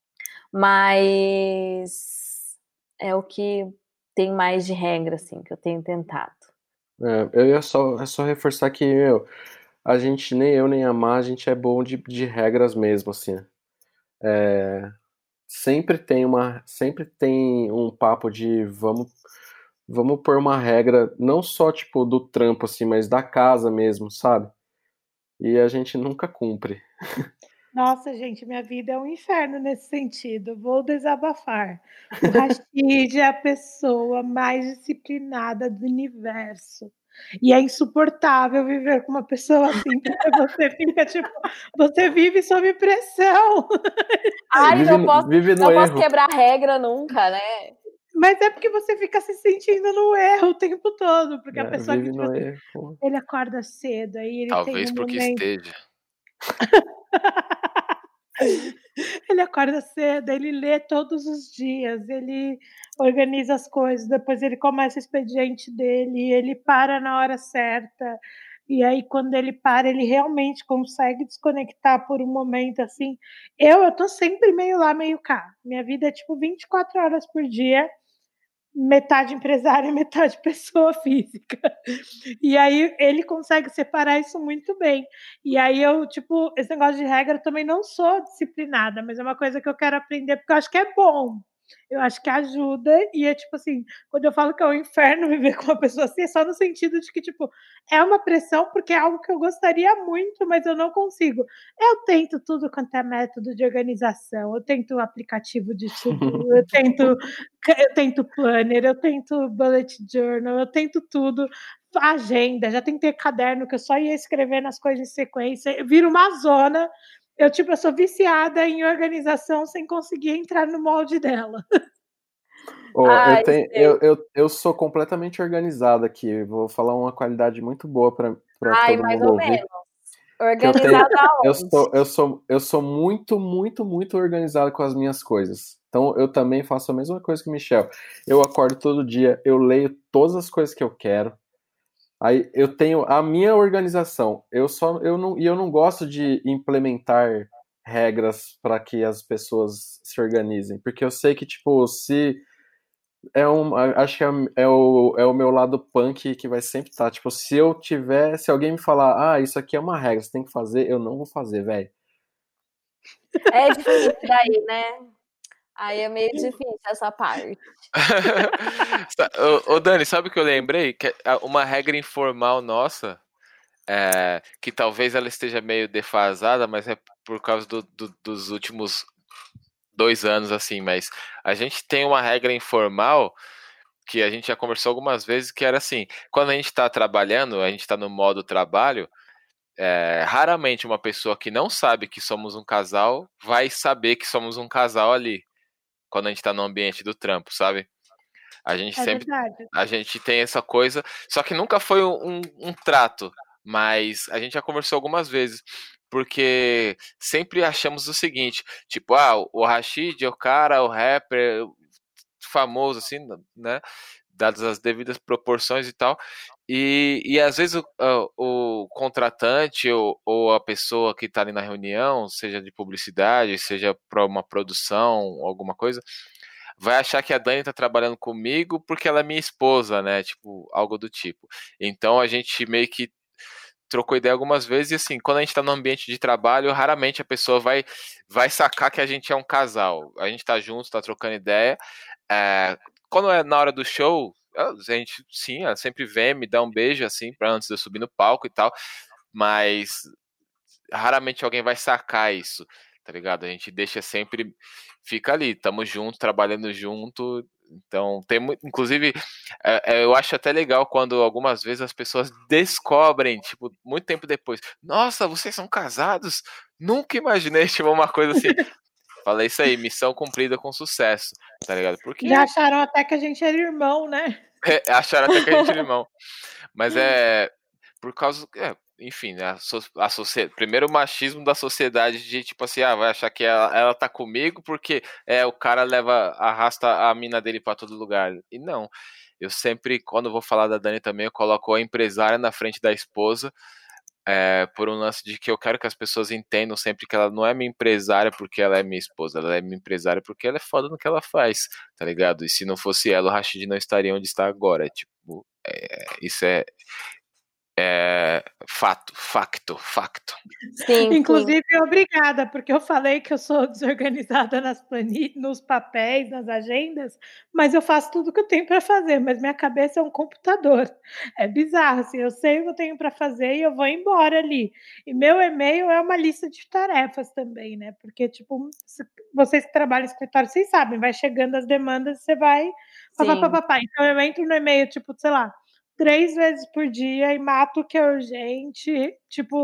mas é o que tem mais de regra, assim, que eu tenho tentado. É, eu ia só, é só reforçar que meu, a gente, nem eu nem a Má, a gente é bom de, de regras mesmo, assim. É, sempre tem uma sempre tem um papo de vamos vamos pôr uma regra não só tipo do trampo assim, mas da casa mesmo, sabe? E a gente nunca cumpre. Nossa, gente, minha vida é um inferno nesse sentido. Vou desabafar. O Rashid é a pessoa mais disciplinada do universo. E é insuportável viver com uma pessoa assim, porque você fica tipo, você vive sob pressão. Ai, vive, não posso, vive no não erro. posso quebrar regra nunca, né? Mas é porque você fica se sentindo no erro o tempo todo, porque É, a pessoa que, vive tipo no assim, erro. ele acorda cedo, aí ele tem Talvez um porque momento. esteja. Ele acorda cedo, ele lê todos os dias, ele organiza as coisas, depois ele começa o expediente dele, ele para na hora certa. E aí, quando ele para, ele realmente consegue desconectar por um momento assim. Eu, eu tô sempre meio lá, meio cá. Minha vida é tipo vinte e quatro horas por dia, metade empresária, metade pessoa física. E aí ele consegue separar isso muito bem. E aí eu, tipo, esse negócio de regra, eu também não sou disciplinada, mas é uma coisa que eu quero aprender porque eu acho que é bom. Eu acho que ajuda, e é tipo assim, quando eu falo que é um inferno viver com uma pessoa assim, é só no sentido de que, tipo, é uma pressão porque é algo que eu gostaria muito, mas eu não consigo. Eu tento tudo quanto é método de organização, eu tento aplicativo de to-do, eu tento, eu tento planner, eu tento bullet journal, eu tento tudo, agenda, já tentei caderno que eu só ia escrevendo as coisas em sequência, vira uma zona. Eu, tipo, eu sou viciada em organização sem conseguir entrar no molde dela. Oh, Ai, eu, tenho, sei. eu, eu, eu sou completamente organizado aqui. Vou falar uma qualidade muito boa para Ai, todo mais mundo ou ouvir. menos. Que eu tenho, Organizado eu aonde? sou, eu sou, eu sou muito, muito, muito organizado com as minhas coisas. Então eu também faço a mesma coisa que o Michel. Eu acordo todo dia, eu leio todas as coisas que eu quero. Aí eu tenho a minha organização. Eu só, eu não, e eu não gosto de implementar regras para que as pessoas se organizem, porque eu sei que tipo se é um, acho que é, é, o, é o meu lado punk que vai sempre estar. Tipo, se eu tiver, se alguém me falar, ah, isso aqui é uma regra, você tem que fazer, eu não vou fazer, velho. É difícil daí, né? Aí é meio difícil essa parte. ô, ô, Dani, sabe o que eu lembrei? Que uma regra informal nossa, é, que talvez ela esteja meio defasada, mas é por causa do, do, dos últimos dois anos, assim, mas a gente tem uma regra informal que a gente já conversou algumas vezes, que era assim, quando a gente está trabalhando, a gente está no modo trabalho, é, raramente uma pessoa que não sabe que somos um casal vai saber que somos um casal ali, quando a gente está no ambiente do trampo, sabe? A gente É sempre, verdade. a gente tem essa coisa, só que nunca foi um, um, um trato, mas a gente já conversou algumas vezes, porque sempre achamos o seguinte, tipo, ah, o Rashid é o cara, o rapper famoso, assim, né, dadas as devidas proporções e tal, e, e às vezes o, o contratante ou, ou a pessoa que está ali na reunião, seja de publicidade, seja para uma produção, alguma coisa, vai achar que a Dani tá trabalhando comigo porque ela é minha esposa, né? Tipo, algo do tipo. Então a gente meio que trocou ideia algumas vezes e assim, quando a gente tá no ambiente de trabalho, raramente a pessoa vai, vai sacar que a gente é um casal. A gente tá junto, tá trocando ideia. É, quando é na hora do show, a gente, sim, ela sempre vem, me dá um beijo, assim, pra antes de eu subir no palco e tal, mas raramente alguém vai sacar isso, tá ligado? A gente deixa sempre, fica ali, tamo junto, trabalhando junto, então tem muito, inclusive, é, é, eu acho até legal quando algumas vezes as pessoas descobrem, tipo, muito tempo depois, nossa, vocês são casados? Nunca imaginei, tipo, uma coisa assim. Falei isso aí, missão cumprida com sucesso, tá ligado? Porque Já acharam até que a gente era irmão, né? é, acharam até que a gente era irmão. Mas é por causa. É, enfim, né? A, so, a sociedade, primeiro o machismo da sociedade de tipo assim, ah, vai achar que ela, ela tá comigo porque é, o cara leva, arrasta a mina dele pra todo lugar. E não. Eu sempre, quando vou falar da Dani também, eu coloco a empresária na frente da esposa. É, por um lance de que eu quero que as pessoas entendam sempre que ela não é minha empresária porque ela é minha esposa, ela é minha empresária porque ela é foda no que ela faz, tá ligado? E se não fosse ela, o Rashid não estaria onde está agora. Tipo, é, isso é, é fato, facto, facto. Sim, Inclusive, sim. obrigada, porque eu falei que eu sou desorganizada nas planilhas, nos papéis, nas agendas, mas eu faço tudo que eu tenho para fazer, mas minha cabeça é um computador. É bizarro, assim, eu sei o que eu tenho para fazer e eu vou embora ali. E meu e-mail é uma lista de tarefas também, né? Porque, tipo, vocês que trabalham em escritório, vocês sabem, vai chegando as demandas, você vai. Pá, pá, pá, pá. Então eu entro no e-mail, tipo, sei lá, três vezes por dia e mato o que é urgente, tipo,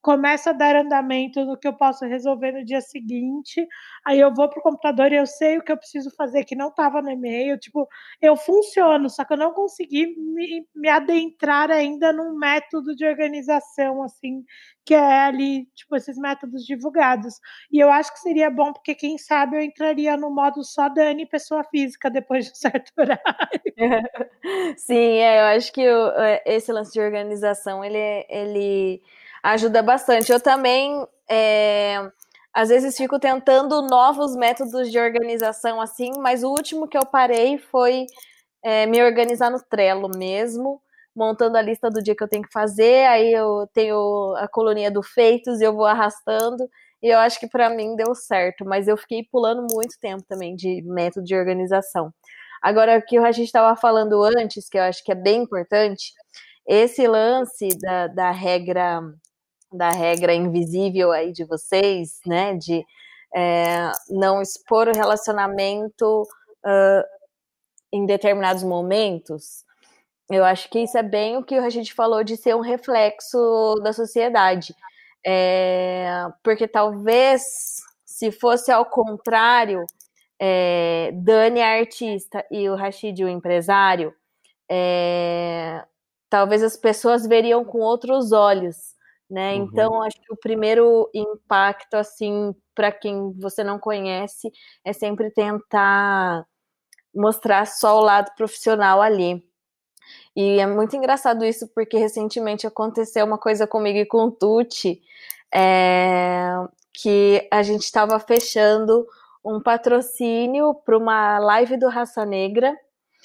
começo a dar andamento no que eu posso resolver no dia seguinte, aí eu vou pro computador e eu sei o que eu preciso fazer que não estava no e-mail, tipo, eu funciono, só que eu não consegui me, me adentrar ainda num método de organização, assim, que é ali, tipo, esses métodos divulgados. E eu acho que seria bom, porque quem sabe eu entraria no modo só Dani, pessoa física, depois de um certo horário. Sim, é, eu acho que o, esse lance de organização, ele, ele ajuda bastante. Eu também, é, às vezes, fico tentando novos métodos de organização, assim, mas o último que eu parei foi é, me organizar no Trello mesmo, montando a lista do dia que eu tenho que fazer, aí eu tenho a coluninha do feitos e eu vou arrastando, e eu acho que para mim deu certo, mas eu fiquei pulando muito tempo também de método de organização. Agora, o que a gente estava falando antes, que eu acho que é bem importante, esse lance da, da regra da regra invisível aí de vocês, né, de é, não expor o relacionamento uh, em determinados momentos, eu acho que isso é bem o que a gente falou de ser um reflexo da sociedade. É, porque talvez, se fosse ao contrário, é, Dani é artista e o Rashid o empresário, é, talvez as pessoas veriam com outros olhos, né? Uhum. Então, acho que o primeiro impacto, assim, para quem você não conhece, é sempre tentar mostrar só o lado profissional ali. E é muito engraçado isso, porque recentemente aconteceu uma coisa comigo e com o Tucci, é, que a gente estava fechando um patrocínio para uma live do Raça Negra,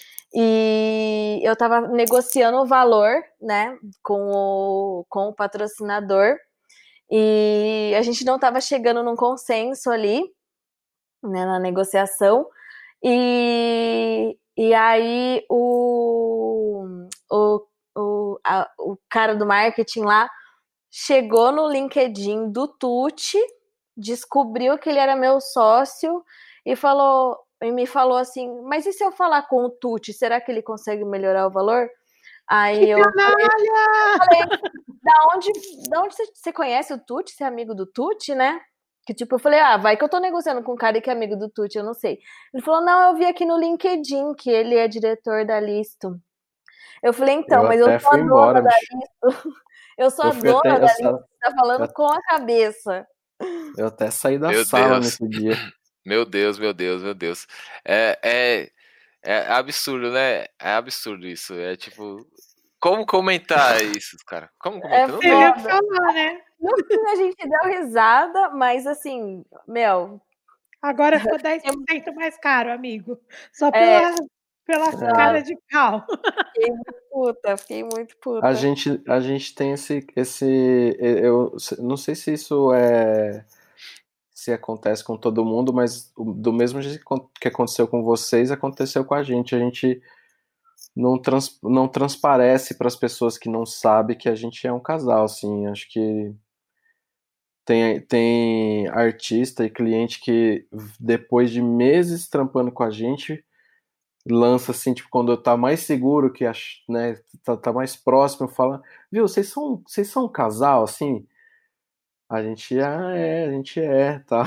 e eu estava negociando o valor, né, com o, com o patrocinador, e a gente não estava chegando num consenso ali, né, na negociação, e, e aí o, o, o, a, o cara do marketing lá chegou no LinkedIn do Tucci, descobriu que ele era meu sócio e falou, e me falou assim, mas e se eu falar com o Tucci, será que ele consegue melhorar o valor? Aí que eu falei, eu falei, da onde, da onde você conhece o Tucci? Você é amigo do Tucci, né? Que tipo, eu falei, ah, vai que eu tô negociando com um cara que é amigo do Tucci, eu não sei. Ele falou, não, eu vi aqui no LinkedIn que ele é diretor da Listo. Eu falei, então, eu mas eu sou a dona embora, da Listo. Eu sou eu a dona até, da eu, Listo, tá falando eu, com a cabeça. Eu até saí da Meu sala Deus. nesse dia. Meu Deus, meu Deus, meu Deus. É, é, é absurdo, né? É absurdo isso. É tipo. Como comentar isso, cara? Como É comentar? Não Você tem. viu que falar, né? No fim, a gente deu risada, mas assim, meu. Agora ficou dez por cento mais caro, amigo. Só É, pela, pela É. cara de pau. Fiquei muito puta, fiquei muito puta. A gente, a gente tem esse, esse. Eu não sei se isso é. Se acontece com todo mundo, mas do mesmo jeito que aconteceu com vocês, aconteceu com a gente. A gente não, trans, não transparece para as pessoas que não sabem que a gente é um casal, assim. Acho que tem, tem artista e cliente que depois de meses trampando com a gente lança assim, tipo, quando tá mais seguro, que né, tá, tá mais próximo, fala, viu, vocês são, vocês são um casal, assim? A gente, ah, é, a gente é, tá.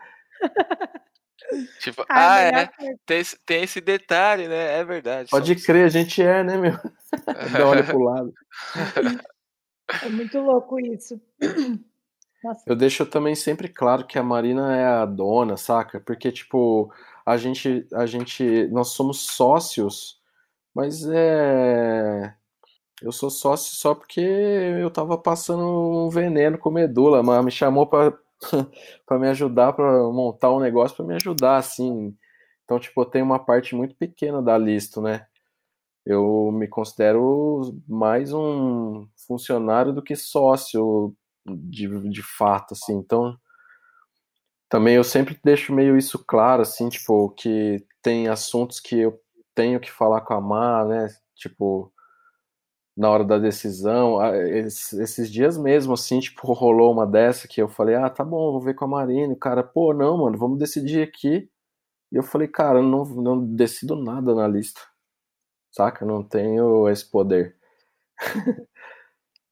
Tipo, Ah, ah, melhor é. coisa. Tem, esse- tem esse detalhe, né? É verdade. Pode Somos. crer, a gente é, né, meu? Dá olha pro lado. É muito louco isso. Nossa. Eu deixo também sempre claro que a Marina é a dona, saca? Porque, tipo, a gente, a gente, nós somos sócios, mas é... Eu sou sócio só porque eu tava passando um veneno com medula, mas me chamou pra, pra me ajudar, pra montar um negócio, pra me ajudar, assim. Então, tipo, tem uma parte muito pequena da Listo, né? Eu me considero mais um funcionário do que sócio de, de fato, assim. Então, também eu sempre deixo meio isso claro, assim, tipo, que tem assuntos que eu tenho que falar com a Mar, né? Tipo, na hora da decisão, esses, esses dias mesmo, assim, tipo, rolou uma dessa que eu falei, ah, tá bom, vou ver com a Marina. O cara, pô, não, mano, vamos decidir aqui. E eu falei, cara, eu não, não decido nada na lista, saca? Não tenho esse poder.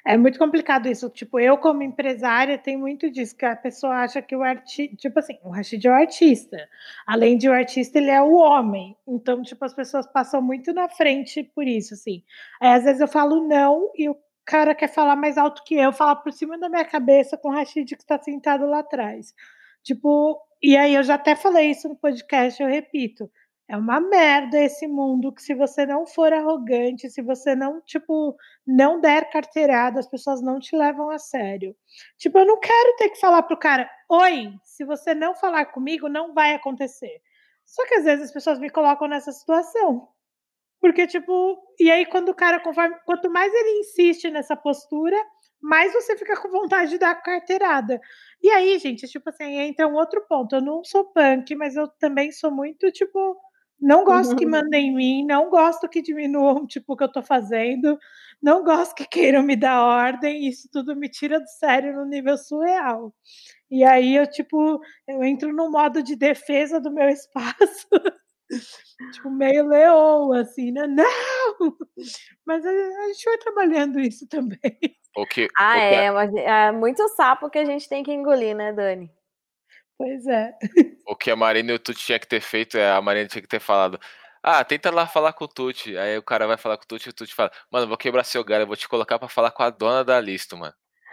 É muito complicado isso. Tipo, eu como empresária tem muito disso, que a pessoa acha que o artista, tipo assim, o Rashid é o artista. Além de o artista, ele é o homem. Então, tipo, as pessoas passam muito na frente por isso, assim. Aí, às vezes eu falo não e o cara quer falar mais alto que eu, falar por cima da minha cabeça com o Rashid que está sentado lá atrás. Tipo, e aí eu já até falei isso no podcast, eu repito. É uma merda esse mundo que se você não for arrogante, se você não, tipo, não der carteirada, as pessoas não te levam a sério. Tipo, eu não quero ter que falar pro cara, oi, se você não falar comigo, não vai acontecer. Só que às vezes as pessoas me colocam nessa situação. Porque, tipo, e aí quando o cara, conforme, quanto mais ele insiste nessa postura, mais você fica com vontade de dar carteirada. E aí, gente, tipo assim, entra um outro ponto. Eu não sou punk, mas eu também sou muito, tipo, não gosto que mandem em mim, não gosto que diminuam, tipo, o que eu tô fazendo, não gosto que queiram me dar ordem, isso tudo me tira do sério no nível surreal. E aí eu, tipo, eu entro no modo de defesa do meu espaço, tipo, meio leoa, assim, né? Não! Mas a, a gente vai trabalhando isso também. O que, Ah, o que, é, mas é muito sapo que a gente tem que engolir, né, Dani? Pois é. o que a Marina e o Tuti tinha que ter feito é a Marina tinha que ter falado. Ah, tenta lá falar com o Tuti. Aí o cara vai falar com o Tuti e o Tuti fala: Mano, eu vou quebrar seu galho, eu vou te colocar pra falar com a dona da Listo, mano.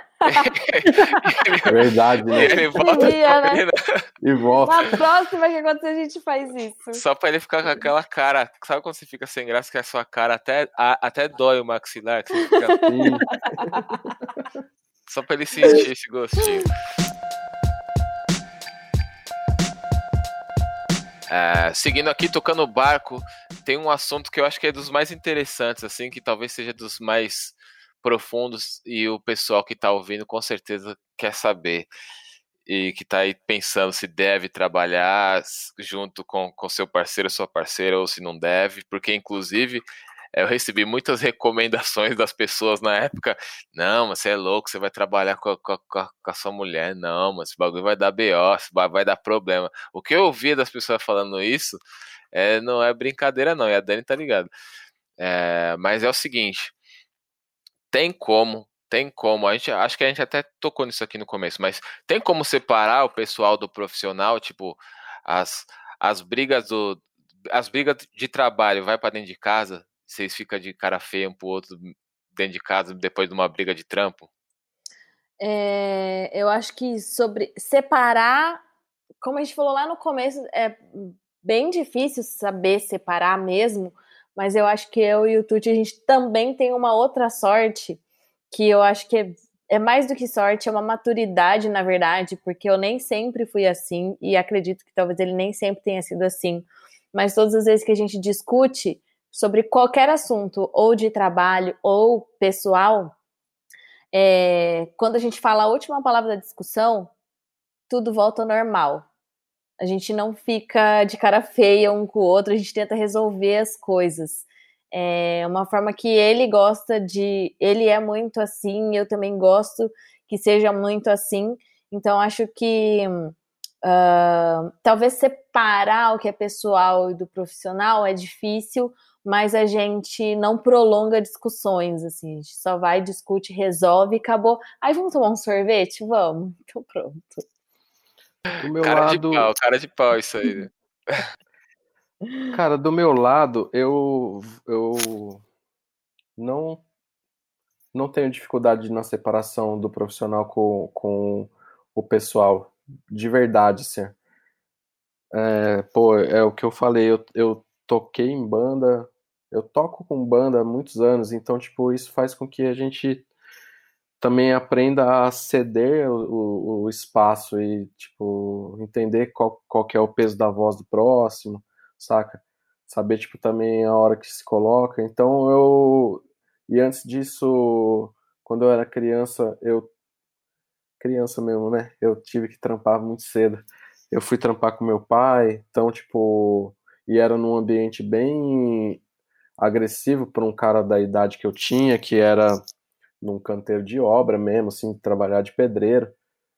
É verdade, E né? ele volta Queria, pra né? ele, E volta. Na próxima que acontecer, a gente faz isso. só pra ele ficar com aquela cara. Sabe quando você fica sem graça que a sua cara até, a- até dói o maxilar? Que você fica... Sim. Só pra ele sentir esse gostinho. É, seguindo aqui, tocando o barco, tem um assunto que eu acho que é dos mais interessantes, assim, que talvez seja dos mais profundos e o pessoal que tá ouvindo com certeza quer saber e que tá aí pensando se deve trabalhar junto com, com seu parceiro ou sua parceira ou se não deve, porque inclusive eu recebi muitas recomendações das pessoas na época. Não, mas você é louco, você vai trabalhar com a, com a, com a sua mulher. Não, mas esse bagulho vai dar B O, vai, vai dar problema. O que eu ouvia das pessoas falando isso é, não é brincadeira, não. E a Dani tá ligado. É, mas é o seguinte: tem como, tem como. A gente, acho que a gente até tocou nisso aqui no começo, mas tem como separar o pessoal do profissional, tipo, as, as brigas do. As brigas de trabalho vai pra dentro de casa, vocês ficam de cara feia um pro outro dentro de casa depois de uma briga de trampo? É, eu acho que sobre separar, como a gente falou lá no começo, é bem difícil saber separar mesmo, mas eu acho que eu e o Tuti, a gente também tem uma outra sorte, que eu acho que é, é mais do que sorte, é uma maturidade, na verdade, porque eu nem sempre fui assim, e acredito que talvez ele nem sempre tenha sido assim, mas todas as vezes que a gente discute sobre qualquer assunto, ou de trabalho, ou pessoal, é, quando a gente fala a última palavra da discussão, tudo volta ao normal. A gente não fica de cara feia um com o outro, a gente tenta resolver as coisas. É uma forma que ele gosta de... Ele é muito assim, eu também gosto que seja muito assim. Então, acho que uh, talvez separar o que é pessoal e do profissional é difícil, mas a gente não prolonga discussões, assim, a gente só vai, discute, resolve e acabou. Aí vamos tomar um sorvete? Vamos. Então pronto. Do meu Cara de lado, pau, cara de pau isso aí. cara, do meu lado, eu, eu não, não tenho dificuldade na separação do profissional com, com o pessoal, de verdade, assim. É, pô, é o que eu falei, eu, eu toquei em banda, eu toco com banda há muitos anos, então, tipo, isso faz com que a gente também aprenda a ceder o, o, o espaço e, tipo, entender qual, qual que é o peso da voz do próximo, saca? Saber, tipo, também a hora que se coloca. Então, eu... E antes disso, quando eu era criança, eu... Criança mesmo, né? Eu tive que trampar muito cedo. Eu fui trampar com meu pai, então, tipo... E era num ambiente bem agressivo para um cara da idade que eu tinha, que era num canteiro de obra mesmo, assim, trabalhar de pedreiro.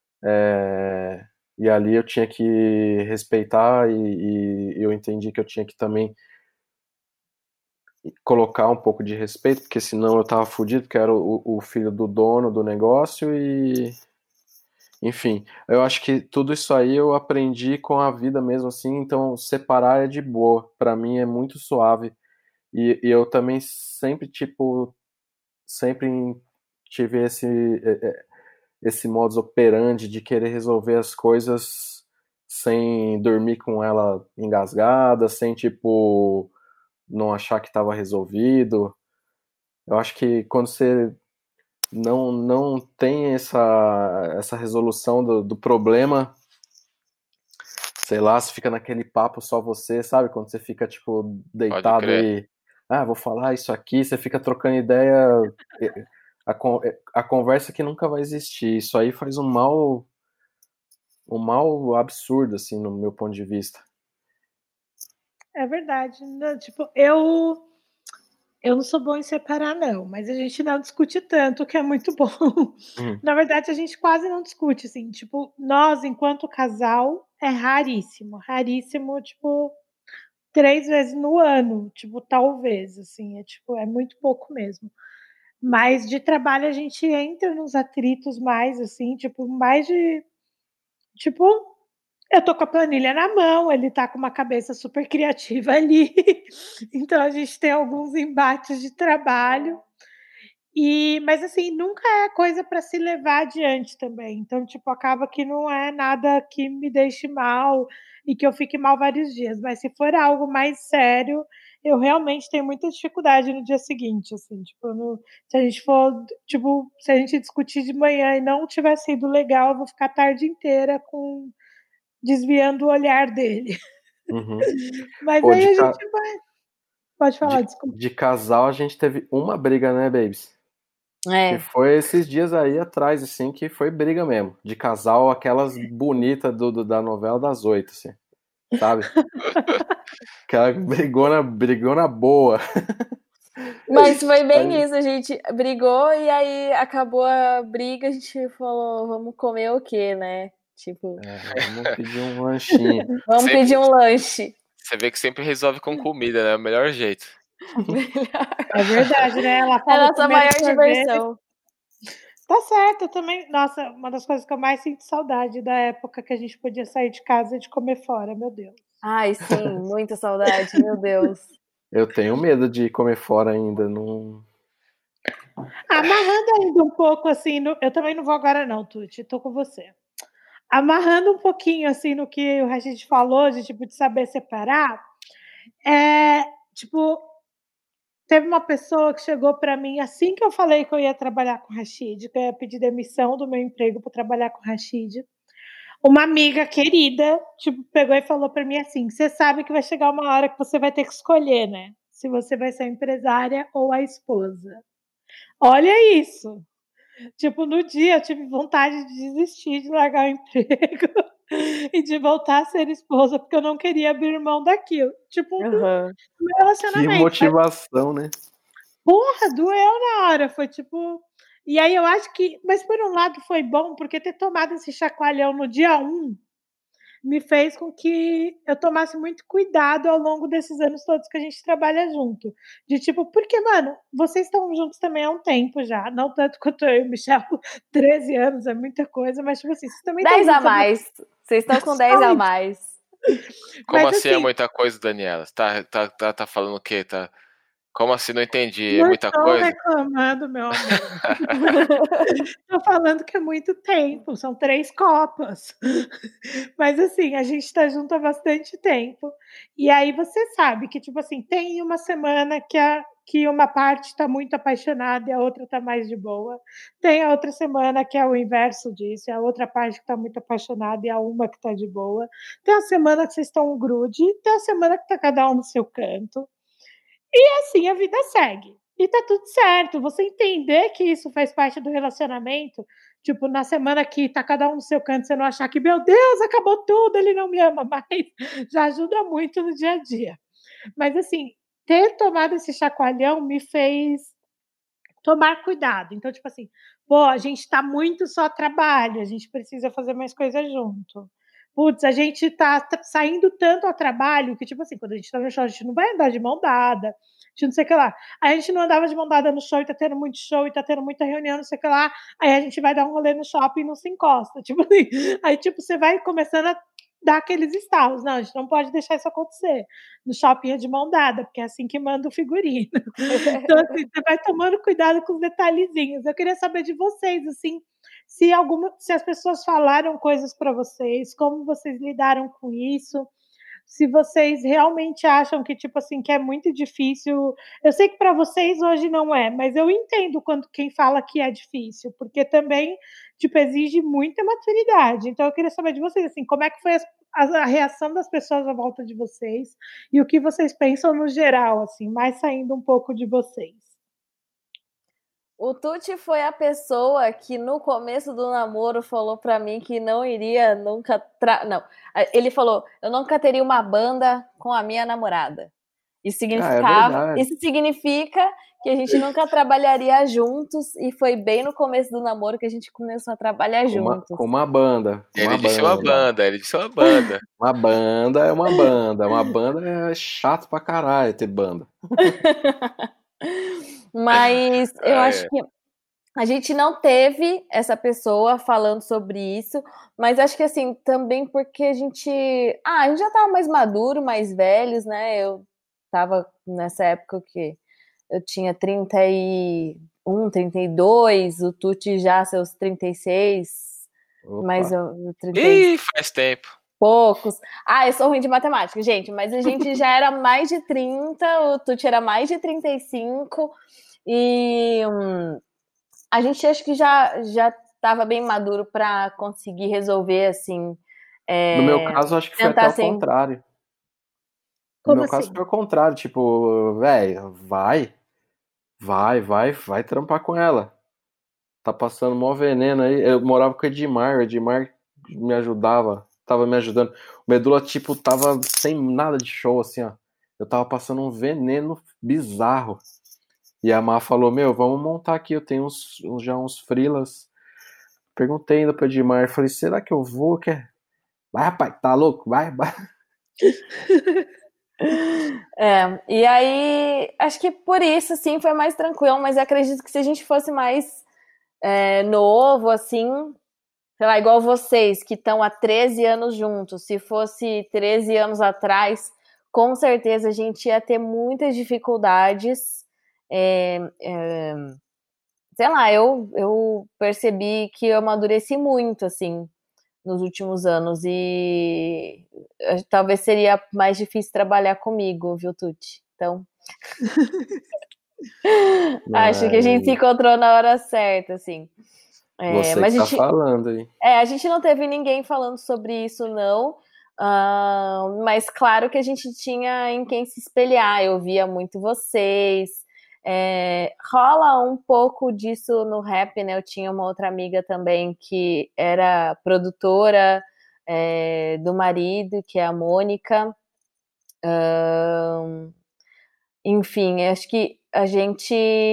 É, e ali eu tinha que respeitar e, e eu entendi que eu tinha que também colocar um pouco de respeito, porque senão eu tava fudido, porque eu era o, o filho do dono do negócio e... Enfim, eu acho que tudo isso aí eu aprendi com a vida mesmo assim, então separar é de boa, pra mim é muito suave. E, e eu também sempre, tipo, sempre tive esse, esse modus operandi de querer resolver as coisas sem dormir com ela engasgada, sem, tipo, não achar que estava resolvido. Eu acho que quando você não, não tem essa, essa resolução do, do problema, sei lá, você fica naquele papo só você, sabe? Quando você fica, tipo, deitado e... Ah, vou falar isso aqui, você fica trocando ideia... A, a conversa que nunca vai existir. Isso aí faz um mal... Um mal absurdo, assim, no meu ponto de vista. É verdade. Não, tipo, eu... Eu não sou bom em separar, não, mas a gente não discute tanto, o que é muito bom. Uhum. Na verdade, a gente quase não discute, assim, tipo, nós, enquanto casal, é raríssimo, raríssimo, tipo, três vezes no ano, tipo, talvez, assim, é tipo, é muito pouco mesmo. Mas de trabalho a gente entra nos atritos mais, assim, tipo, mais de, tipo, eu tô com a planilha na mão, ele tá com uma cabeça super criativa ali, então a gente tem alguns embates de trabalho, e, mas assim, nunca é coisa para se levar adiante também, então tipo, acaba que não é nada que me deixe mal e que eu fique mal vários dias, mas se for algo mais sério, eu realmente tenho muita dificuldade no dia seguinte, assim, tipo, no, se a gente for, tipo, se a gente discutir de manhã e não tiver sido legal, eu vou ficar a tarde inteira com desviando o olhar dele. Uhum. Mas Pô, aí a ca... gente vai... Pode falar, de, desculpa. De casal a gente teve uma briga, né, Babes? É. Que foi esses dias aí atrás, assim, que foi briga mesmo. De casal, aquelas bonitas do, do, da novela das oito, assim. Sabe? Aquela brigona, brigona boa. Mas foi bem aí... isso, a gente brigou e aí acabou a briga, a gente falou, vamos comer o quê, né? Tipo... É, vamos pedir um lanchinho. Vamos sempre, pedir um lanche. Você vê que sempre resolve com comida, né? É o melhor jeito. É verdade, né? Ela é a nossa maior diversão. Tá certo, eu também. Nossa, uma das coisas que eu mais sinto saudade da época que a gente podia sair de casa de comer fora, meu Deus. Ai, sim, muita saudade, meu Deus. Eu tenho medo de comer fora ainda, não. Amarrando ainda um pouco assim, no... eu também não vou agora, não, Tuti, tô com você. Amarrando um pouquinho assim no que o Rashid falou, de tipo de saber separar, é tipo. Teve uma pessoa que chegou para mim assim que eu falei que eu ia trabalhar com o Rashid, que eu ia pedir demissão do meu emprego para trabalhar com o Rashid. Uma amiga querida, tipo, pegou e falou para mim assim: "Você sabe que vai chegar uma hora que você vai ter que escolher, né? Se você vai ser a empresária ou a esposa". Olha isso. Tipo, no dia eu tive vontade de desistir de largar o emprego e de voltar a ser esposa, porque eu não queria abrir mão daquilo. Tipo, uhum. do, do relacionamento. Que motivação, mas... né? Porra, doeu na hora, foi tipo... E aí eu acho que... Mas por um lado foi bom, porque ter tomado esse chacoalhão no dia um me fez com que eu tomasse muito cuidado ao longo desses anos todos que a gente trabalha junto. De tipo, porque, mano, vocês estão juntos também há um tempo já, não tanto quanto eu e o Michel, treze anos, é muita coisa, mas tipo assim, vocês também estão juntos. dez a mais, vocês estão com dez a mais. Como mas, assim, assim é muita coisa, Daniela? Tá, tá, tá, tá falando o quê? Tá... Como assim? Não entendi. É não muita tô coisa? reclamando, meu amor. Tô falando que é muito tempo, são três copas. Mas assim, a gente tá junto há bastante tempo. E aí você sabe que, tipo assim, tem uma semana que, a, que uma parte tá muito apaixonada e a outra tá mais de boa. Tem a outra semana que é o inverso disso, é a outra parte que tá muito apaixonada e a uma que tá de boa. Tem a semana que vocês estão um grude, tem a semana que tá cada um no seu canto. E assim a vida segue. E tá tudo certo. Você entender que isso faz parte do relacionamento, tipo, na semana que tá cada um no seu canto, você não achar que, meu Deus, acabou tudo, ele não me ama mais, já ajuda muito no dia a dia. Mas assim, ter tomado esse chacoalhão me fez tomar cuidado. Então, tipo assim, pô, a gente tá muito só trabalho, a gente precisa fazer mais coisas junto. putz, a gente tá, tá saindo tanto ao trabalho que, tipo assim, quando a gente tá no show, a gente não vai andar de mão dada, a gente não sei o que lá. Aí a gente não andava de mão dada no show e tá tendo muito show e tá tendo muita reunião, não sei o que lá. Aí a gente vai dar um rolê no shopping e não se encosta. Tipo assim, aí, tipo, você vai começando a dar aqueles estalos. Não, a gente não pode deixar isso acontecer. No shopping é de mão dada, porque é assim que manda o figurino. Então, assim, você vai tomando cuidado com os detalhezinhos. Eu queria saber de vocês, assim, se alguma, se as pessoas falaram coisas para vocês, como vocês lidaram com isso, se vocês realmente acham que, tipo assim, que é muito difícil. Eu sei que para vocês hoje não é, mas eu entendo quando quem fala que é difícil, porque também, tipo, exige muita maturidade. Então eu queria saber de vocês, assim, como é que foi a, a, a reação das pessoas à volta de vocês e o que vocês pensam no geral, assim, mais saindo um pouco de vocês. O Tuti foi a pessoa que no começo do namoro falou pra mim que não iria nunca... Tra... Não, ele falou, eu nunca teria uma banda com a minha namorada. Isso significava, ah, é isso significa que a gente nunca trabalharia juntos, e foi bem no começo do namoro que a gente começou a trabalhar com juntos. Uma, com uma banda. Ele uma disse banda. uma banda, ele disse uma banda. Uma banda é uma banda. Uma banda é chato pra caralho ter banda. Mas eu Ah, acho é. que a gente não teve essa pessoa falando sobre isso, mas acho que assim, também porque a gente... Ah, a gente já tava mais maduro, mais velhos, né? Eu tava nessa época que eu tinha trinta e um, trinta e dois, o Tuti já seus trinta e seis, Opa. mais ou trinta Ih, faz tempo. poucos. Ah, eu sou ruim de matemática, gente, mas a gente já era mais de trinta, o Tuti era mais de trinta e cinco, e hum, a gente acho que já já estava bem maduro para conseguir resolver, assim. É, no meu caso, acho que foi até o sem... contrário. No Como meu assim? caso foi o contrário, tipo, velho, vai, vai, vai, vai trampar com ela. Tá passando mó veneno aí. Eu morava com o Edmar, o Edmar me ajudava, tava me ajudando. O Medula, tipo, tava sem nada de show, assim, ó. Eu tava passando um veneno bizarro. E a Má falou, meu, vamos montar aqui, eu tenho uns, uns, já uns freelas. Perguntei ainda pro Edmar, falei, será que eu vou? Quer? Vai, rapaz, tá louco? Vai, vai. É, e aí, acho que por isso, assim, foi mais tranquilo, mas eu acredito que se a gente fosse mais é, novo, assim, sei lá, igual vocês, que estão há treze anos juntos, se fosse treze anos atrás, com certeza a gente ia ter muitas dificuldades. É, é, sei lá, eu, eu percebi que eu amadureci muito, assim, nos últimos anos, e talvez seria mais difícil trabalhar comigo, viu, Tuti? Então, acho que a gente se encontrou na hora certa, assim. É, Você mas que a tá gente, falando aí. é, a gente não teve ninguém falando sobre isso, não. Uh, mas claro que a gente tinha em quem se espelhar. Eu via muito vocês. É, rola um pouco disso no rap, né? Eu tinha uma outra amiga também que era produtora é, do marido, que é a Mônica. Uh, enfim, acho que a gente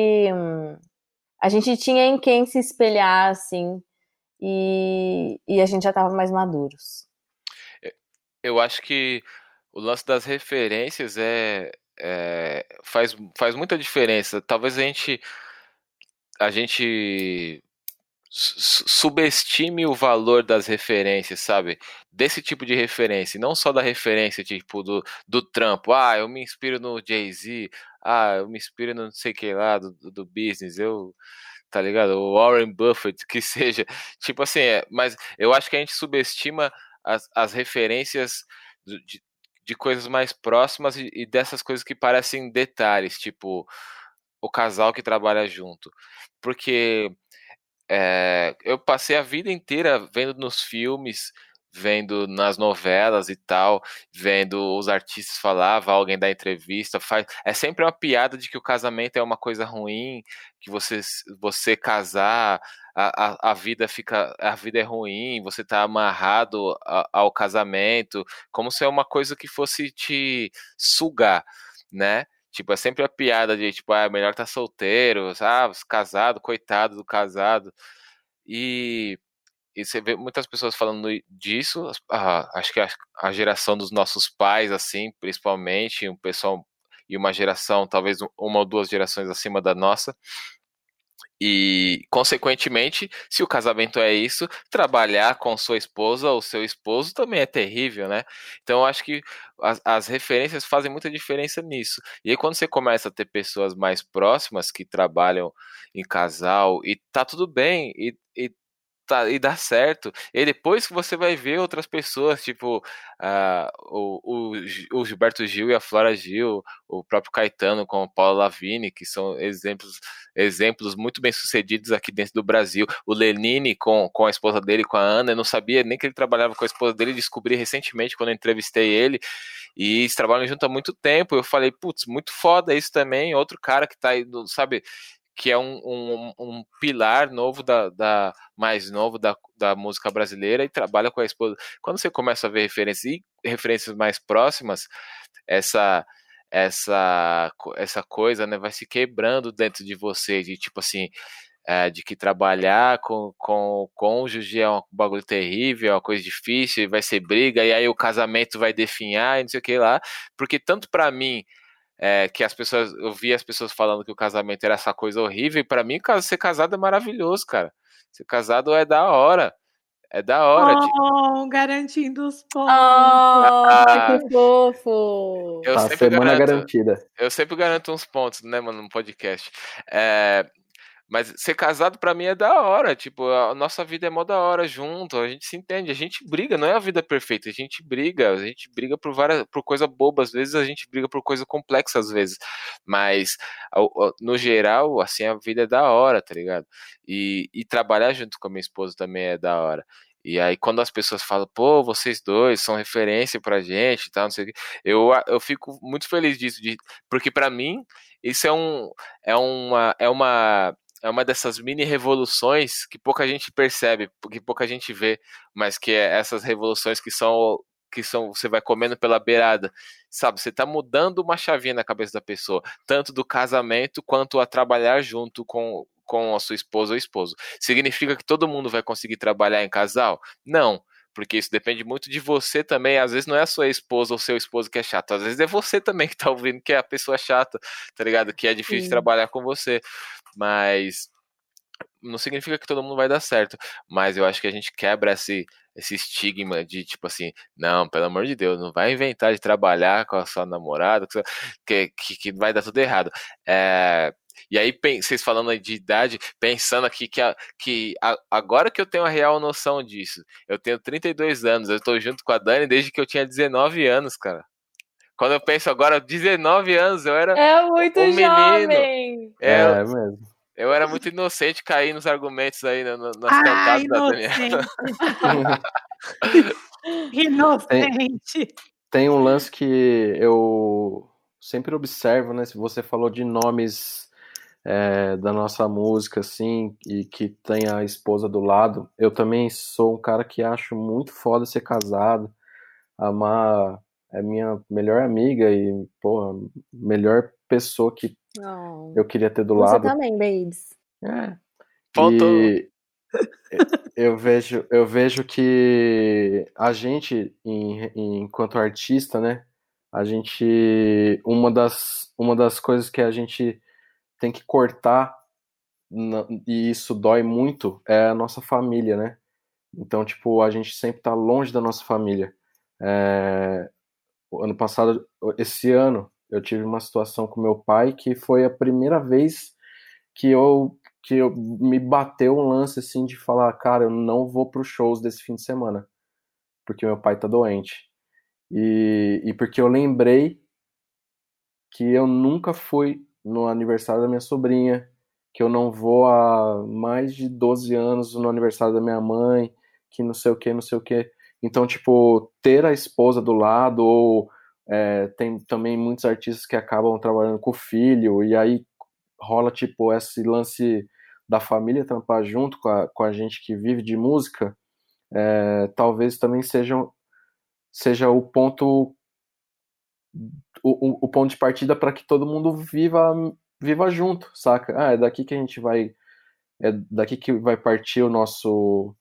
a gente tinha em quem se espelhar, assim, e, e a gente já estava mais maduros. Eu acho que o lance das referências é, é faz, faz muita diferença. Talvez a gente a gente subestime o valor das referências, sabe? Desse tipo de referência, não só da referência, tipo, do, do trampo. Ah, eu me inspiro no Jay-Z. Ah, eu me inspiro no não sei o que lá, do, do business. Eu, tá ligado? O Warren Buffett, que seja. Tipo assim, é, mas eu acho que a gente subestima as, as referências de, de coisas mais próximas e, e dessas coisas que parecem detalhes, tipo, o casal que trabalha junto. Porque é, eu passei a vida inteira vendo nos filmes, vendo nas novelas e tal, vendo os artistas falar, vai alguém dar entrevista, faz... é sempre uma piada de que o casamento é uma coisa ruim, que você, você casar, a, a, a vida fica, a vida é ruim, você tá amarrado a, ao casamento, como se é uma coisa que fosse te sugar, né? Tipo, é sempre a piada de, tipo, ah, é melhor estar solteiro, ah, casado, coitado do casado. E, e você vê muitas pessoas falando disso, ah, acho que a, a geração dos nossos pais, assim, principalmente, um pessoal e uma geração, talvez uma ou duas gerações acima da nossa, e, consequentemente, se o casamento é isso, trabalhar com sua esposa ou seu esposo também é terrível, né? Então, eu acho que as, as referências fazem muita diferença nisso. E aí, quando você começa a ter pessoas mais próximas que trabalham em casal, e tá tudo bem, e, e tá, e dá certo. E depois que você vai ver outras pessoas, tipo uh, o, o, o Gilberto Gil e a Flora Gil, o próprio Caetano com o Paulo Lavigne, que são exemplos, exemplos muito bem sucedidos aqui dentro do Brasil. O Lenine com, com a esposa dele, com a Ana, eu não sabia nem que ele trabalhava com a esposa dele, descobri recentemente quando eu entrevistei ele, e eles trabalham junto há muito tempo. Eu falei, putz, muito foda isso também. Outro cara que tá aí, sabe, que é um, um, um pilar novo, da, da mais novo da, da música brasileira, e trabalha com a esposa. Quando você começa a ver referências e referências mais próximas, essa essa essa coisa, né, vai se quebrando dentro de você, de tipo assim, é, de que trabalhar com, com o cônjuge é um bagulho terrível, é uma coisa difícil, vai ser briga, e aí o casamento vai definhar, e não sei o que lá, porque tanto para mim, É, que as pessoas, eu vi as pessoas falando que o casamento era essa coisa horrível, e pra mim ser casado é maravilhoso, cara. Ser casado é da hora, é da hora. De... Oh, garantindo os pontos. Oh, que fofo. Eu Tá, sempre semana garanto, garantida. eu sempre garanto uns pontos, né, mano, no podcast. É, mas ser casado pra mim é da hora, tipo, a nossa vida é mó da hora junto, a gente se entende, a gente briga, não é a vida perfeita, a gente briga, a gente briga por várias, por coisa boba, às vezes a gente briga por coisa complexa, às vezes, mas no geral, assim, a vida é da hora, tá ligado? E, e trabalhar junto com a minha esposa também é da hora. E aí, quando as pessoas falam, pô, vocês dois são referência pra gente e tal, não sei o que, eu, eu fico muito feliz disso, de, porque pra mim, isso é um, é uma, é uma, é uma dessas mini revoluções que pouca gente percebe, que pouca gente vê, mas que é essas revoluções que são, que são, você vai comendo pela beirada, sabe? Você tá mudando uma chavinha na cabeça da pessoa, tanto do casamento quanto a trabalhar junto com, com a sua esposa ou esposo. Significa que todo mundo vai conseguir trabalhar em casal? Não. Porque isso depende muito de você também. Às vezes não é a sua esposa ou seu esposo que é chato. Às vezes é você também que tá ouvindo que é a pessoa chata, tá ligado? Que é difícil Sim. trabalhar com você. Mas não significa que todo mundo vai dar certo. Mas eu acho que a gente quebra esse, esse estigma de tipo assim, não, pelo amor de Deus, não vai inventar de trabalhar com a sua namorada, que, que, que vai dar tudo errado. É... E aí, vocês falando de idade, pensando aqui que, a, que a, agora que eu tenho a real noção disso, eu tenho trinta e dois anos, eu tô junto com a Dani desde que eu tinha dezenove anos, cara. Quando eu penso agora, dezenove anos, eu era é muito um menino. É, é mesmo. Eu era muito inocente, caí nos argumentos aí, nas ah, cantadas da Daniela. Tem, Inocente. tem um lance que eu sempre observo, né? Se você falou de nomes é, da nossa música, assim, e que tem a esposa do lado, eu também sou um cara que acho muito foda ser casado. Amar é minha melhor amiga e, porra, melhor pessoa que oh. eu queria ter do Você lado. Você também, babes. É. Faltou. E eu vejo, eu vejo que a gente, em, enquanto artista, né, a gente, uma das, uma das coisas que a gente tem que cortar, e isso dói muito, é a nossa família, né? Então, tipo, a gente sempre tá longe da nossa família. É, ano passado, esse ano, eu tive uma situação com meu pai que foi a primeira vez que eu que eu, me bateu um lance assim de falar, cara, eu não vou para os shows desse fim de semana, porque meu pai tá doente. E, e porque eu lembrei que eu nunca fui no aniversário da minha sobrinha, que eu não vou há mais de doze anos no aniversário da minha mãe, que não sei o que, não sei o que. Então, tipo, ter a esposa do lado, ou é, tem também muitos artistas que acabam trabalhando com o filho, e aí rola, tipo, esse lance da família trampar junto com a, com a gente que vive de música, é, talvez também seja, seja o ponto o, o ponto de partida para que todo mundo viva viva junto, saca? Ah, é daqui que a gente vai é daqui que vai partir o nosso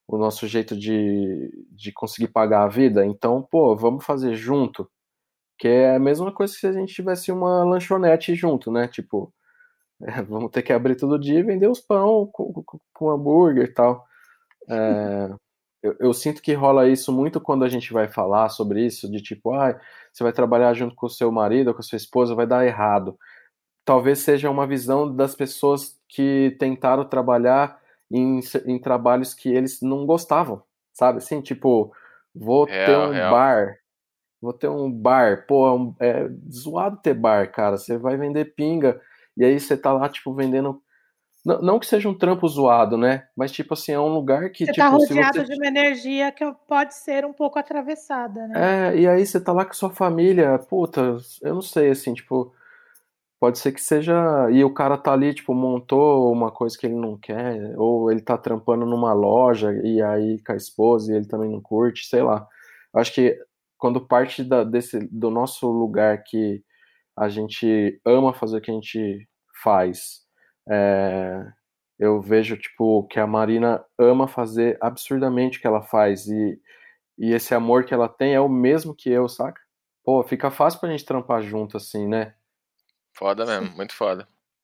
o nosso jeito de, de conseguir pagar a vida, então, pô, vamos fazer junto, que é a mesma coisa que se a gente tivesse uma lanchonete junto, né, tipo, é, vamos ter que abrir todo dia e vender os pão com, com, com hambúrguer e tal. É, eu, eu sinto que rola isso muito quando a gente vai falar sobre isso, de tipo, ah, você vai trabalhar junto com o seu marido ou com a sua esposa, vai dar errado. Talvez seja uma visão das pessoas que tentaram trabalhar em, em trabalhos que eles não gostavam, sabe? Assim, tipo, vou ter Real, um real. bar, vou ter um bar, pô, é zoado ter bar, cara. Você vai vender pinga, e aí você tá lá, tipo, vendendo. Não, não que seja um trampo zoado, né? Mas, tipo assim, é um lugar que, Você tá tipo, se rodeado você. de uma energia que pode ser um pouco atravessada, né? É, e aí você tá lá com sua família, puta, eu não sei, assim, tipo. Pode ser que seja. E o cara tá ali, tipo, montou uma coisa que ele não quer, ou ele tá trampando numa loja e aí com a esposa e ele também não curte, sei lá. Acho que quando parte da, desse, do nosso lugar que a gente ama fazer o que a gente faz, é, eu vejo, tipo, que a Marina ama fazer absurdamente o que ela faz e, e esse amor que ela tem é o mesmo que eu, saca? Pô, fica fácil pra gente trampar junto, assim, né? Foda mesmo, muito foda.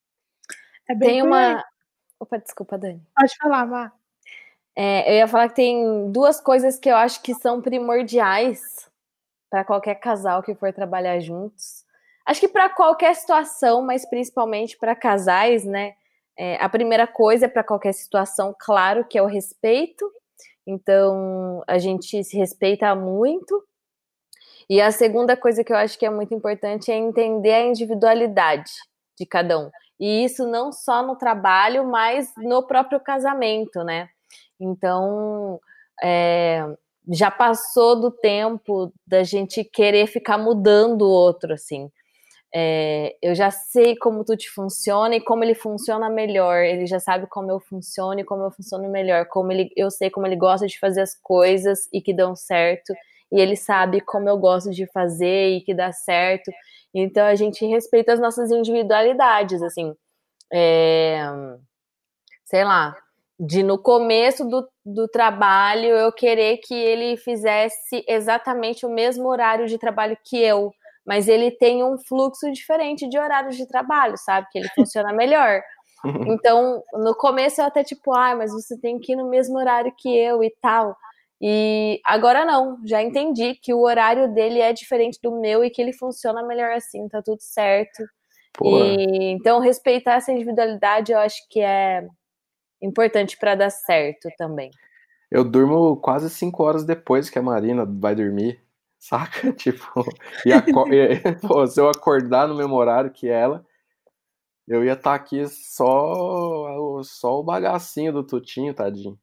É bem Tem por aí. uma. Opa, desculpa, Dani. Pode falar, Má. É, eu ia falar que tem duas coisas que eu acho que são primordiais para qualquer casal que for trabalhar juntos. Acho que para qualquer situação, mas principalmente para casais, né? É, a primeira coisa é para qualquer situação, claro, que é o respeito. Então, a gente se respeita muito. E a segunda coisa que eu acho que é muito importante é entender a individualidade de cada um. E isso não só no trabalho, mas no próprio casamento, né? Então, é, já passou do tempo da gente querer ficar mudando o outro, assim. É, eu já sei como tu te funciona e como ele funciona melhor. Ele já sabe como eu funciono e como eu funciono melhor. Como ele, eu sei como ele gosta de fazer as coisas e que dão certo. E ele sabe como eu gosto de fazer e que dá certo. Então a gente respeita as nossas individualidades, assim. É, sei lá, de no começo do, do trabalho eu querer que ele fizesse exatamente o mesmo horário de trabalho que eu, mas ele tem um fluxo diferente de horários de trabalho, sabe? Que ele funciona melhor. Então, no começo eu até tipo, ah, mas você tem que ir no mesmo horário que eu e tal. E agora não, já entendi que o horário dele é diferente do meu e que ele funciona melhor assim, tá tudo certo. Pô, E então respeitar essa individualidade eu acho que é importante para dar certo também. eu durmo quase cinco horas depois que a Marina vai dormir, saca? Tipo, e, e pô, se eu acordar no mesmo horário que ela, eu ia estar aqui só, só o bagacinho do Tutinho, tadinho.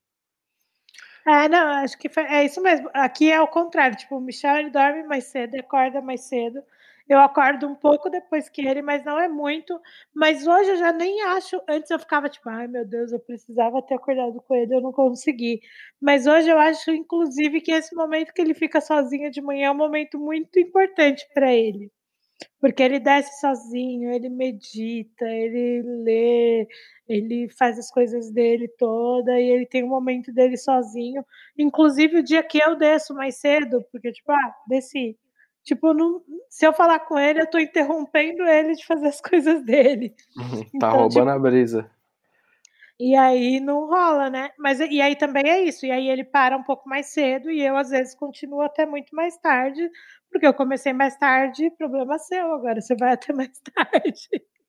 É, não, acho que é isso mesmo. Aqui é o contrário. Tipo, o Michel ele dorme mais cedo, acorda mais cedo. Eu acordo um pouco depois que ele, mas não é muito. Mas hoje eu já nem acho. Antes eu ficava tipo, ai meu Deus, eu precisava ter acordado com ele, eu não consegui. Mas hoje eu acho, inclusive, que esse momento que ele fica sozinho de manhã é um momento muito importante para ele. Porque ele desce sozinho, ele medita, ele lê, ele faz as coisas dele toda e ele tem um momento dele sozinho. Inclusive o dia que eu desço mais cedo, porque tipo, ah, desci. Tipo, não, se eu falar com ele, eu tô interrompendo ele de fazer as coisas dele. Tá Então, roubando tipo, a brisa. e aí não rola, né? Mas e aí também é isso. E aí ele para um pouco mais cedo e eu às vezes continuo até muito mais tarde, porque eu comecei mais tarde, problema seu, agora você vai até mais tarde.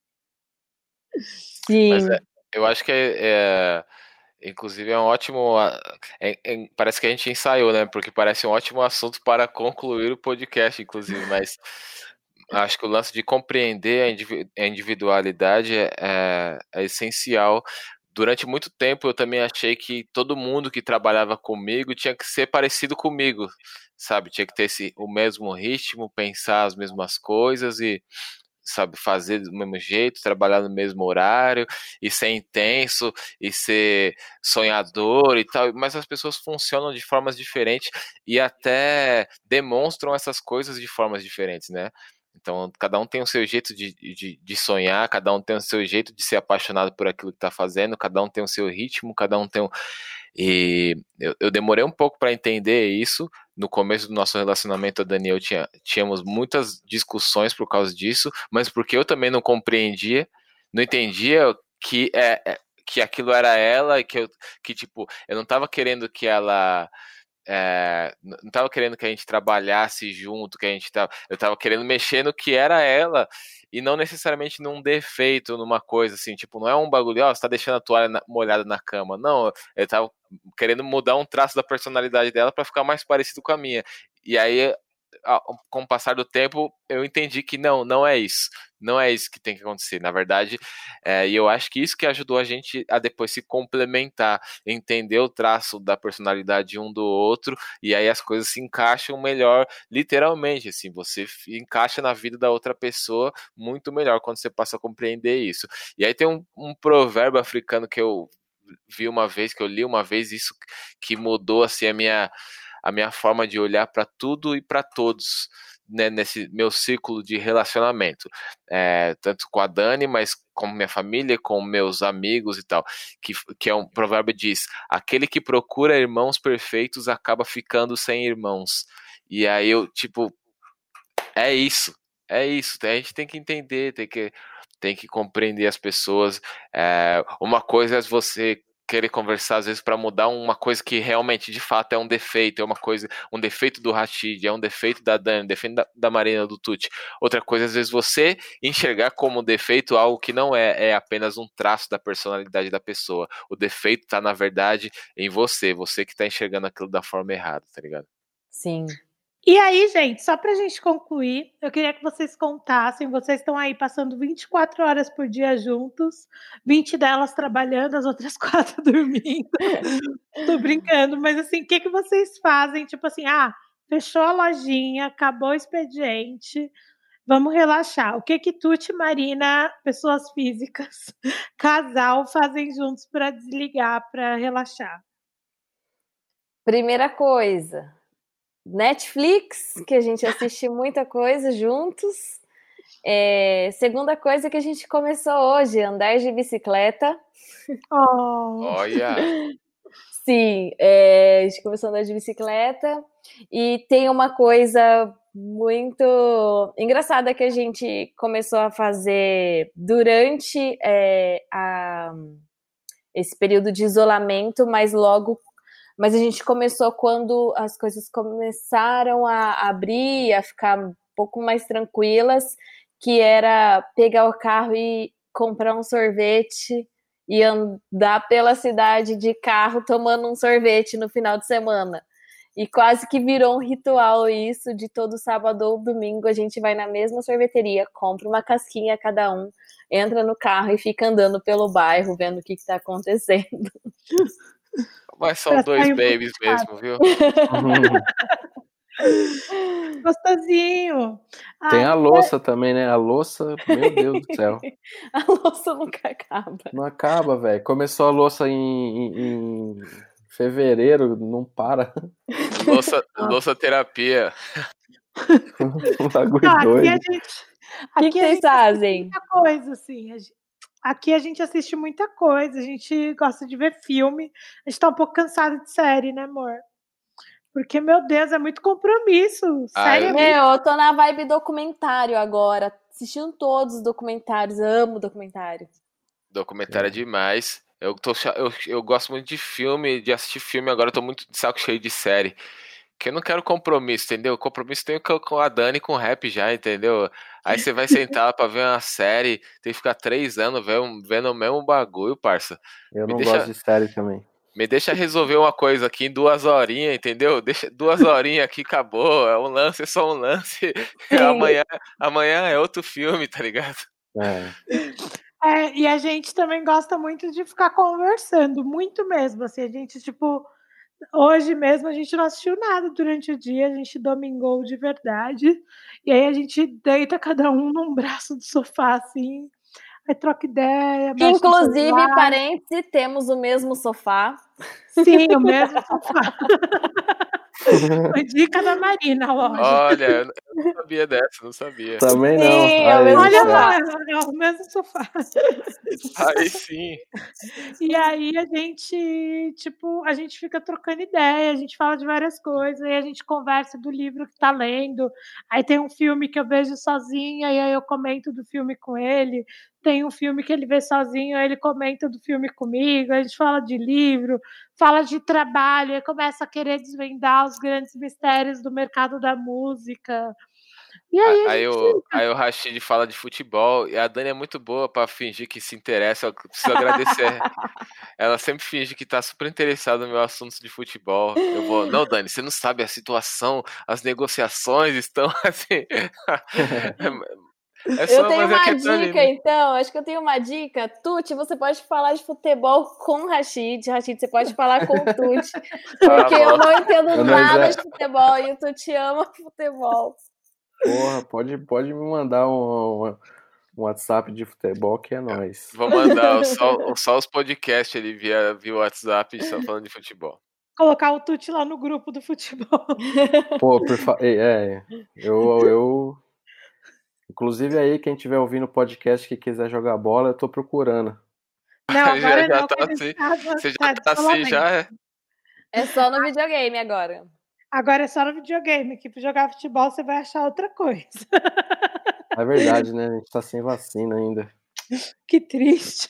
Mas Sim. é, eu acho que é, é, inclusive é um ótimo. É, é, parece que a gente ensaiou, né? Porque parece um ótimo assunto para concluir o podcast, inclusive. Mas acho que o lance de compreender a, indivi a individualidade é, é, é essencial. Durante muito tempo eu também achei que todo mundo que trabalhava comigo tinha que ser parecido comigo, sabe? Tinha que ter esse, o mesmo ritmo, pensar as mesmas coisas e, sabe, fazer do mesmo jeito, trabalhar no mesmo horário e ser intenso e ser sonhador e tal, mas as pessoas funcionam de formas diferentes e até demonstram essas coisas de formas diferentes, né? Então, cada um tem o seu jeito de, de, de sonhar, cada um tem o seu jeito de ser apaixonado por aquilo que está fazendo, cada um tem o seu ritmo, cada um tem o... E eu, eu demorei um pouco para entender isso. No começo do nosso relacionamento, a Dani e eu tinha, tínhamos muitas discussões por causa disso, mas porque eu também não compreendia, não entendia que, é, é, que aquilo era ela, e que, eu, que tipo, eu não estava querendo que ela... É, não estava querendo que a gente trabalhasse junto, que a gente tava, eu estava querendo mexer no que era ela e não necessariamente num defeito, numa coisa assim, tipo, não é um bagulho, ó, você tá deixando a toalha na, molhada na cama, não, eu tava querendo mudar um traço da personalidade dela para ficar mais parecido com a minha, e aí com o passar do tempo eu entendi que não, não é isso, não é isso que tem que acontecer, na verdade, é, e eu acho que isso que ajudou a gente a depois se complementar, entender o traço da personalidade um do outro, e aí as coisas se encaixam melhor, literalmente, assim, você encaixa na vida da outra pessoa muito melhor quando você passa a compreender isso. E aí tem um, um provérbio africano que eu vi uma vez, que eu li uma vez, isso que mudou, assim, a minha a minha forma de olhar para tudo e para todos, né, nesse meu ciclo de relacionamento, é, tanto com a Dani, mas com minha família, com meus amigos e tal, que, que é um provérbio que diz, aquele que procura irmãos perfeitos acaba ficando sem irmãos, e aí eu, tipo, é isso, é isso, a gente tem que entender, tem que, tem que compreender as pessoas, é, uma coisa é você querer conversar às vezes para mudar uma coisa que realmente de fato é um defeito, é uma coisa, um defeito do Rashid, é um defeito da Dani, um defeito da, da Marina, do Tuti. Outra coisa, às vezes você enxergar como defeito algo que não é, é apenas um traço da personalidade da pessoa. O defeito tá na verdade em você, você que tá enxergando aquilo da forma errada, tá ligado? Sim. E aí, gente, só pra gente concluir, eu queria que vocês contassem, vocês estão aí passando vinte e quatro horas por dia juntos, vinte delas trabalhando, as outras quatro dormindo. Tô brincando, mas assim, o que, que vocês fazem? Tipo assim, ah, fechou a lojinha, acabou o expediente, vamos relaxar. O que que Tuti, Marina, pessoas físicas, casal, fazem juntos para desligar, para relaxar? Primeira coisa... Netflix, que a gente assiste muita coisa juntos. É, segunda coisa que a gente começou hoje, andar de bicicleta. Oh. Olha! Sim, é, a gente começou a andar de bicicleta. E tem uma coisa muito engraçada que a gente começou a fazer durante é, a, esse período de isolamento, mas logo Mas a gente começou quando as coisas começaram a abrir, a ficar um pouco mais tranquilas, que era pegar o carro e comprar um sorvete e andar pela cidade de carro tomando um sorvete no final de semana. E quase que virou um ritual isso, de todo sábado ou domingo a gente vai na mesma sorveteria, compra uma casquinha cada um, entra no carro e fica andando pelo bairro, vendo o que está acontecendo. Mas são pra dois babies mesmo, viu? Gostosinho. Tem a louça também, né? A louça, meu Deus do céu. A louça nunca acaba. Não acaba, velho. Começou a louça em, em, em fevereiro, não para. Louça, louça terapia. Um bagulho não, doido. Aqui a gente, aqui que, que vocês fazem? Muita coisa, assim. A gente, aqui a gente assiste muita coisa, a gente gosta de ver filme. A gente tá um pouco cansado de série, né, amor? Porque, meu Deus, é muito compromisso. Sério, ah, eu... Meu, eu tô na vibe documentário agora. Assistindo todos os documentários. Amo documentário. Documentário é, é demais. Eu, tô, eu, eu gosto muito de filme, de assistir filme. Agora eu tô muito de saco cheio de série. Que eu não quero compromisso, entendeu? Compromisso tem com a Dani com o rap já, entendeu? Aí você vai sentar lá pra ver uma série, tem que ficar três anos vendo, vendo o mesmo bagulho, parça. Eu Me não deixa... gosto de série também. Me deixa resolver uma coisa aqui em duas horinhas, entendeu? Deixa duas horinhas aqui, acabou. É um lance, é só um lance. amanhã, amanhã é outro filme, tá ligado? É. É, e a gente também gosta muito de ficar conversando, muito mesmo. Assim, a gente, tipo, hoje mesmo a gente não assistiu nada durante o dia, a gente domingou de verdade. E aí a gente deita cada um num braço do sofá, assim. Aí troca ideia. Inclusive, parênteses, temos o mesmo sofá. Sim, o mesmo sofá. Foi dica da Marina, lógico. Olha, não sabia dessa, não sabia. Também não. Sim, é o Aí, mesmo Olha lá, sofá. é o mesmo sofá. Aí sim. E aí a gente, tipo, a gente fica trocando ideia, a gente fala de várias coisas, aí a gente conversa do livro que tá lendo. Aí tem um filme que eu vejo sozinha, e aí eu comento do filme com ele. Tem um filme que ele vê sozinho, aí ele comenta do filme comigo. A gente fala de livro, fala de trabalho, aí começa a querer desvendar os grandes mistérios do mercado da música. E aí a Aí gente o, aí o Rashid fala de futebol e a Dani é muito boa pra fingir que se interessa. Eu preciso agradecer. Ela sempre finge que tá super interessada no meu assunto de futebol. Eu vou, não, Dani, você não sabe a situação, as negociações estão assim. É Eu só, tenho mas é que uma é Dani, dica, né? então. Acho que eu tenho uma dica. Tuti, você pode falar de futebol com o Rashid. Rashid, você pode falar com o Tuti. Tá Porque eu bom. não entendo Eu não nada já- de futebol e o Tuti ama futebol. Porra, pode, pode me mandar um, um- um WhatsApp de futebol que é nóis. Vou mandar só, só os podcasts ali via, via WhatsApp só falando de futebol. colocar o Tuti lá no grupo do futebol. Pô, por fa... é, eu, eu. Inclusive aí, quem estiver ouvindo o podcast que quiser jogar bola, eu tô procurando. Não, Já, agora já não, tá que a gente assim. tá, Você já tá de tá assim, isolamento. já é. É só no videogame agora. Agora é só no videogame, que para jogar futebol você vai achar outra coisa. É verdade, né? A gente tá sem vacina ainda. Que triste.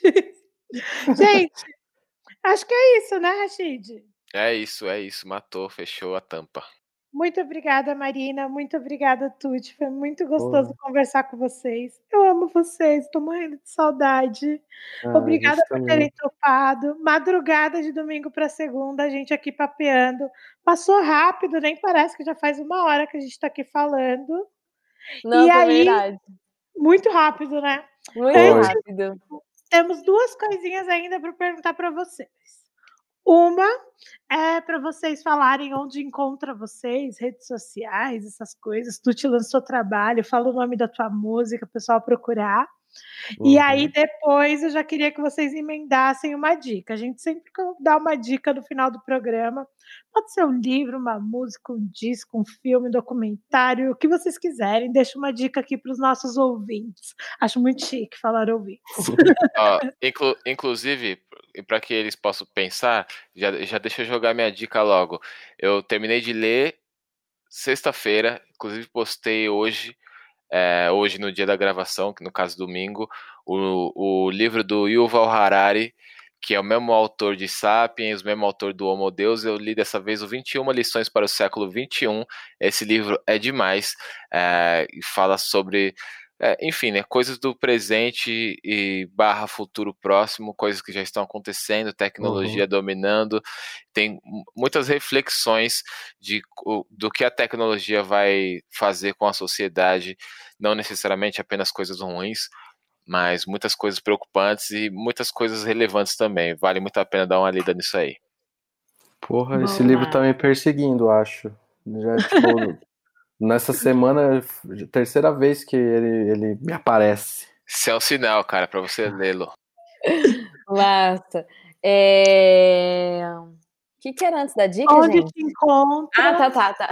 Gente, acho que é isso, né, Rashid? É isso, é isso. Matou, fechou a tampa. Muito obrigada, Marina. Muito obrigada, Tuti. Foi muito gostoso Porra. conversar com vocês. Eu amo vocês, tô morrendo de saudade. Ah, a Obrigada gente por também. terem topado. Madrugada de domingo para segunda, a gente aqui papeando. Passou rápido, nem parece que já faz uma hora que a gente está aqui falando. E Nossa, aí, verdade. muito rápido, né? Muito Foi. rápido. Temos duas coisinhas ainda para perguntar para vocês. Uma é para vocês falarem onde encontra vocês, redes sociais, essas coisas. Tu te lançou trabalho, fala o nome da tua música, o pessoal procurar. E Uhum. aí, depois, eu já queria que vocês emendassem uma dica. A gente sempre dá uma dica no final do programa. Pode ser um livro, uma música, um disco, um filme, um documentário, o que vocês quiserem. Deixa uma dica aqui para os nossos ouvintes. Acho muito chique falar ouvintes. Ó, inclu- inclusive, para que eles possam pensar, já, já deixa eu jogar minha dica logo. Eu terminei de ler sexta-feira, inclusive postei hoje, é, hoje no dia da gravação, que no caso domingo, o, o livro do Yuval Harari, que é o mesmo autor de Sapiens, o mesmo autor do Homo Deus. Eu li dessa vez o vinte e uma lições para o século vinte e um. Esse livro é demais, é, e fala sobre, é, enfim, né, coisas do presente e barra futuro próximo, coisas que já estão acontecendo, tecnologia Uhum. dominando. Tem muitas reflexões de, do que a tecnologia vai fazer com a sociedade, não necessariamente apenas coisas ruins, mas muitas coisas preocupantes e muitas coisas relevantes também. Vale muito a pena dar uma lida nisso aí. Porra, esse Boa. livro tá me perseguindo, acho. Já, tipo, nessa semana, é a terceira vez que ele, ele me aparece. Esse é um sinal, cara, para você lê-lo. Massa. É... O que, que era antes da dica, Onde gente? te encontra? Ah, tá, tá, tá.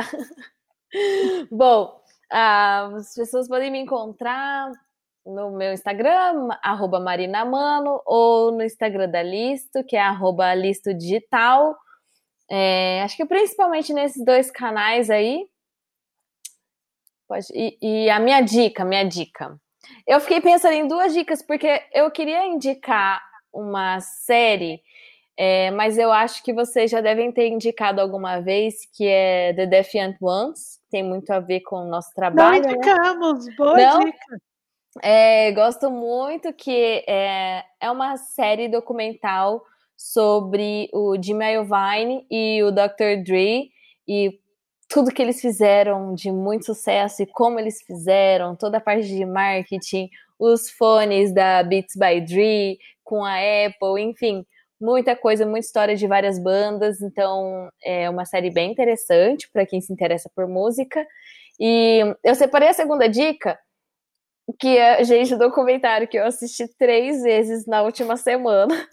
Bom, ah, as pessoas podem me encontrar no meu Instagram, arroba marinamano, ou no Instagram da Listo, que é arroba Listo Digital. É, acho que principalmente nesses dois canais aí. Pode, e, e a minha dica, minha dica. Eu fiquei pensando em duas dicas, porque eu queria indicar uma série, é, mas eu acho que vocês já devem ter indicado alguma vez, que é The Defiant Ones. Tem muito a ver com o nosso Não trabalho, né? indicamos, boa Não? dica. É, gosto muito, que é, é uma série documental sobre o Jim Iovine e o doutor Dre, e tudo que eles fizeram de muito sucesso e como eles fizeram, toda a parte de marketing, os fones da Beats by Dre com a Apple, enfim, muita coisa, muita história de várias bandas. Então é uma série bem interessante para quem se interessa por música. E eu separei a segunda dica, que é, gente, o documentário que eu assisti três vezes na última semana.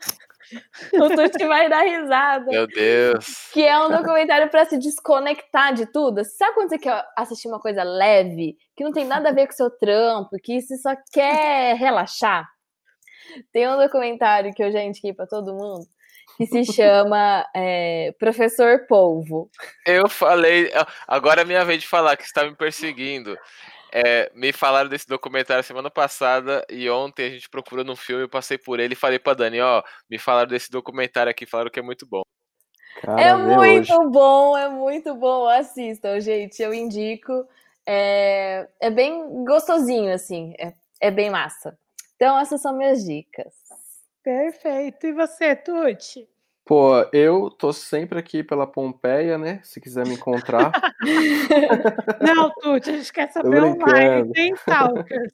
O Tuti vai dar risada. Meu Deus. Que é um documentário pra se desconectar de tudo. Sabe quando você quer assistir uma coisa leve, que não tem nada a ver com o seu trampo, que você só quer relaxar? Tem um documentário que eu já indiquei pra todo mundo, que se chama é, Professor Polvo. Eu falei, agora é minha vez de falar que você está me perseguindo. É, me falaram desse documentário semana passada e ontem a gente procurou no filme, eu passei por ele e falei pra Dani, ó, me falaram desse documentário aqui, falaram que é muito bom. Cara, É vê muito hoje. bom, é muito bom. Assistam, gente, eu indico. É, é bem gostosinho, assim, é, é bem massa. Então, essas são minhas dicas. Perfeito. E você, Tuti? Pô, eu tô sempre aqui pela Pompeia, né? Se quiser me encontrar. Não, Tuti, a gente quer Tô saber online, brincando. sem stalkers.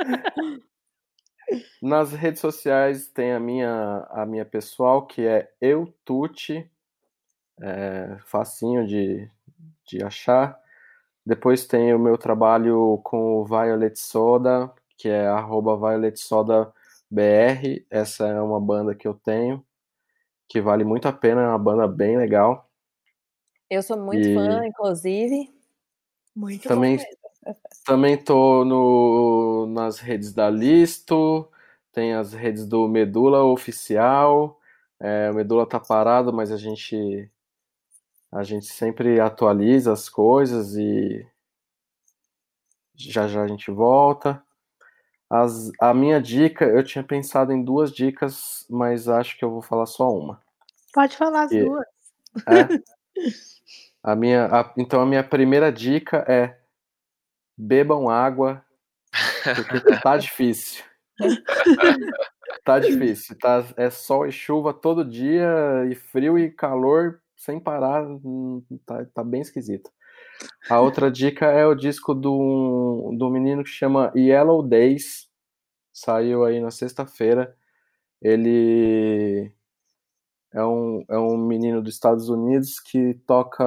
Nas redes sociais tem a minha, a minha pessoal, que é eututi, é facinho de, de achar. Depois tem o meu trabalho com o Violet Soda, que é arroba Violet Soda B R. Essa é uma banda que eu tenho, que vale muito a pena, é uma banda bem legal. Eu sou muito E fã, inclusive. Muito bom também, mesmo. também tô no, nas redes da Listo, tem as redes do Medula Oficial. É, o Medula tá parado, mas a gente, a gente sempre atualiza as coisas e já já a gente volta. As, a minha dica, eu tinha pensado em duas dicas, mas acho que eu vou falar só uma. Pode falar as E, duas. é, a minha, a, então a minha primeira dica é bebam água, porque tá difícil. Tá difícil, tá, é sol e chuva todo dia, e frio e calor sem parar, hum, tá, tá bem esquisito. A outra dica é o disco do, do menino que chama Yellow Days, saiu aí na sexta-feira. Ele é um, é um menino dos Estados Unidos que toca.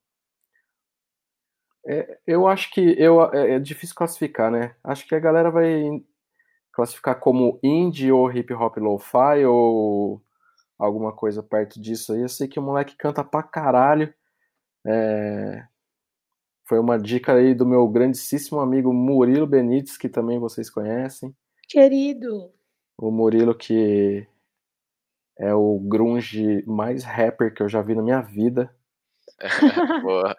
É, eu acho que eu, é, é difícil classificar, né? Acho que a galera vai classificar como indie ou hip hop lo-fi ou alguma coisa perto disso aí. Eu sei que o moleque canta pra caralho. É, foi uma dica aí do meu grandíssimo amigo Murilo Benites, que também vocês conhecem. Querido. O Murilo, que é o grunge mais rapper que eu já vi na minha vida. Boa.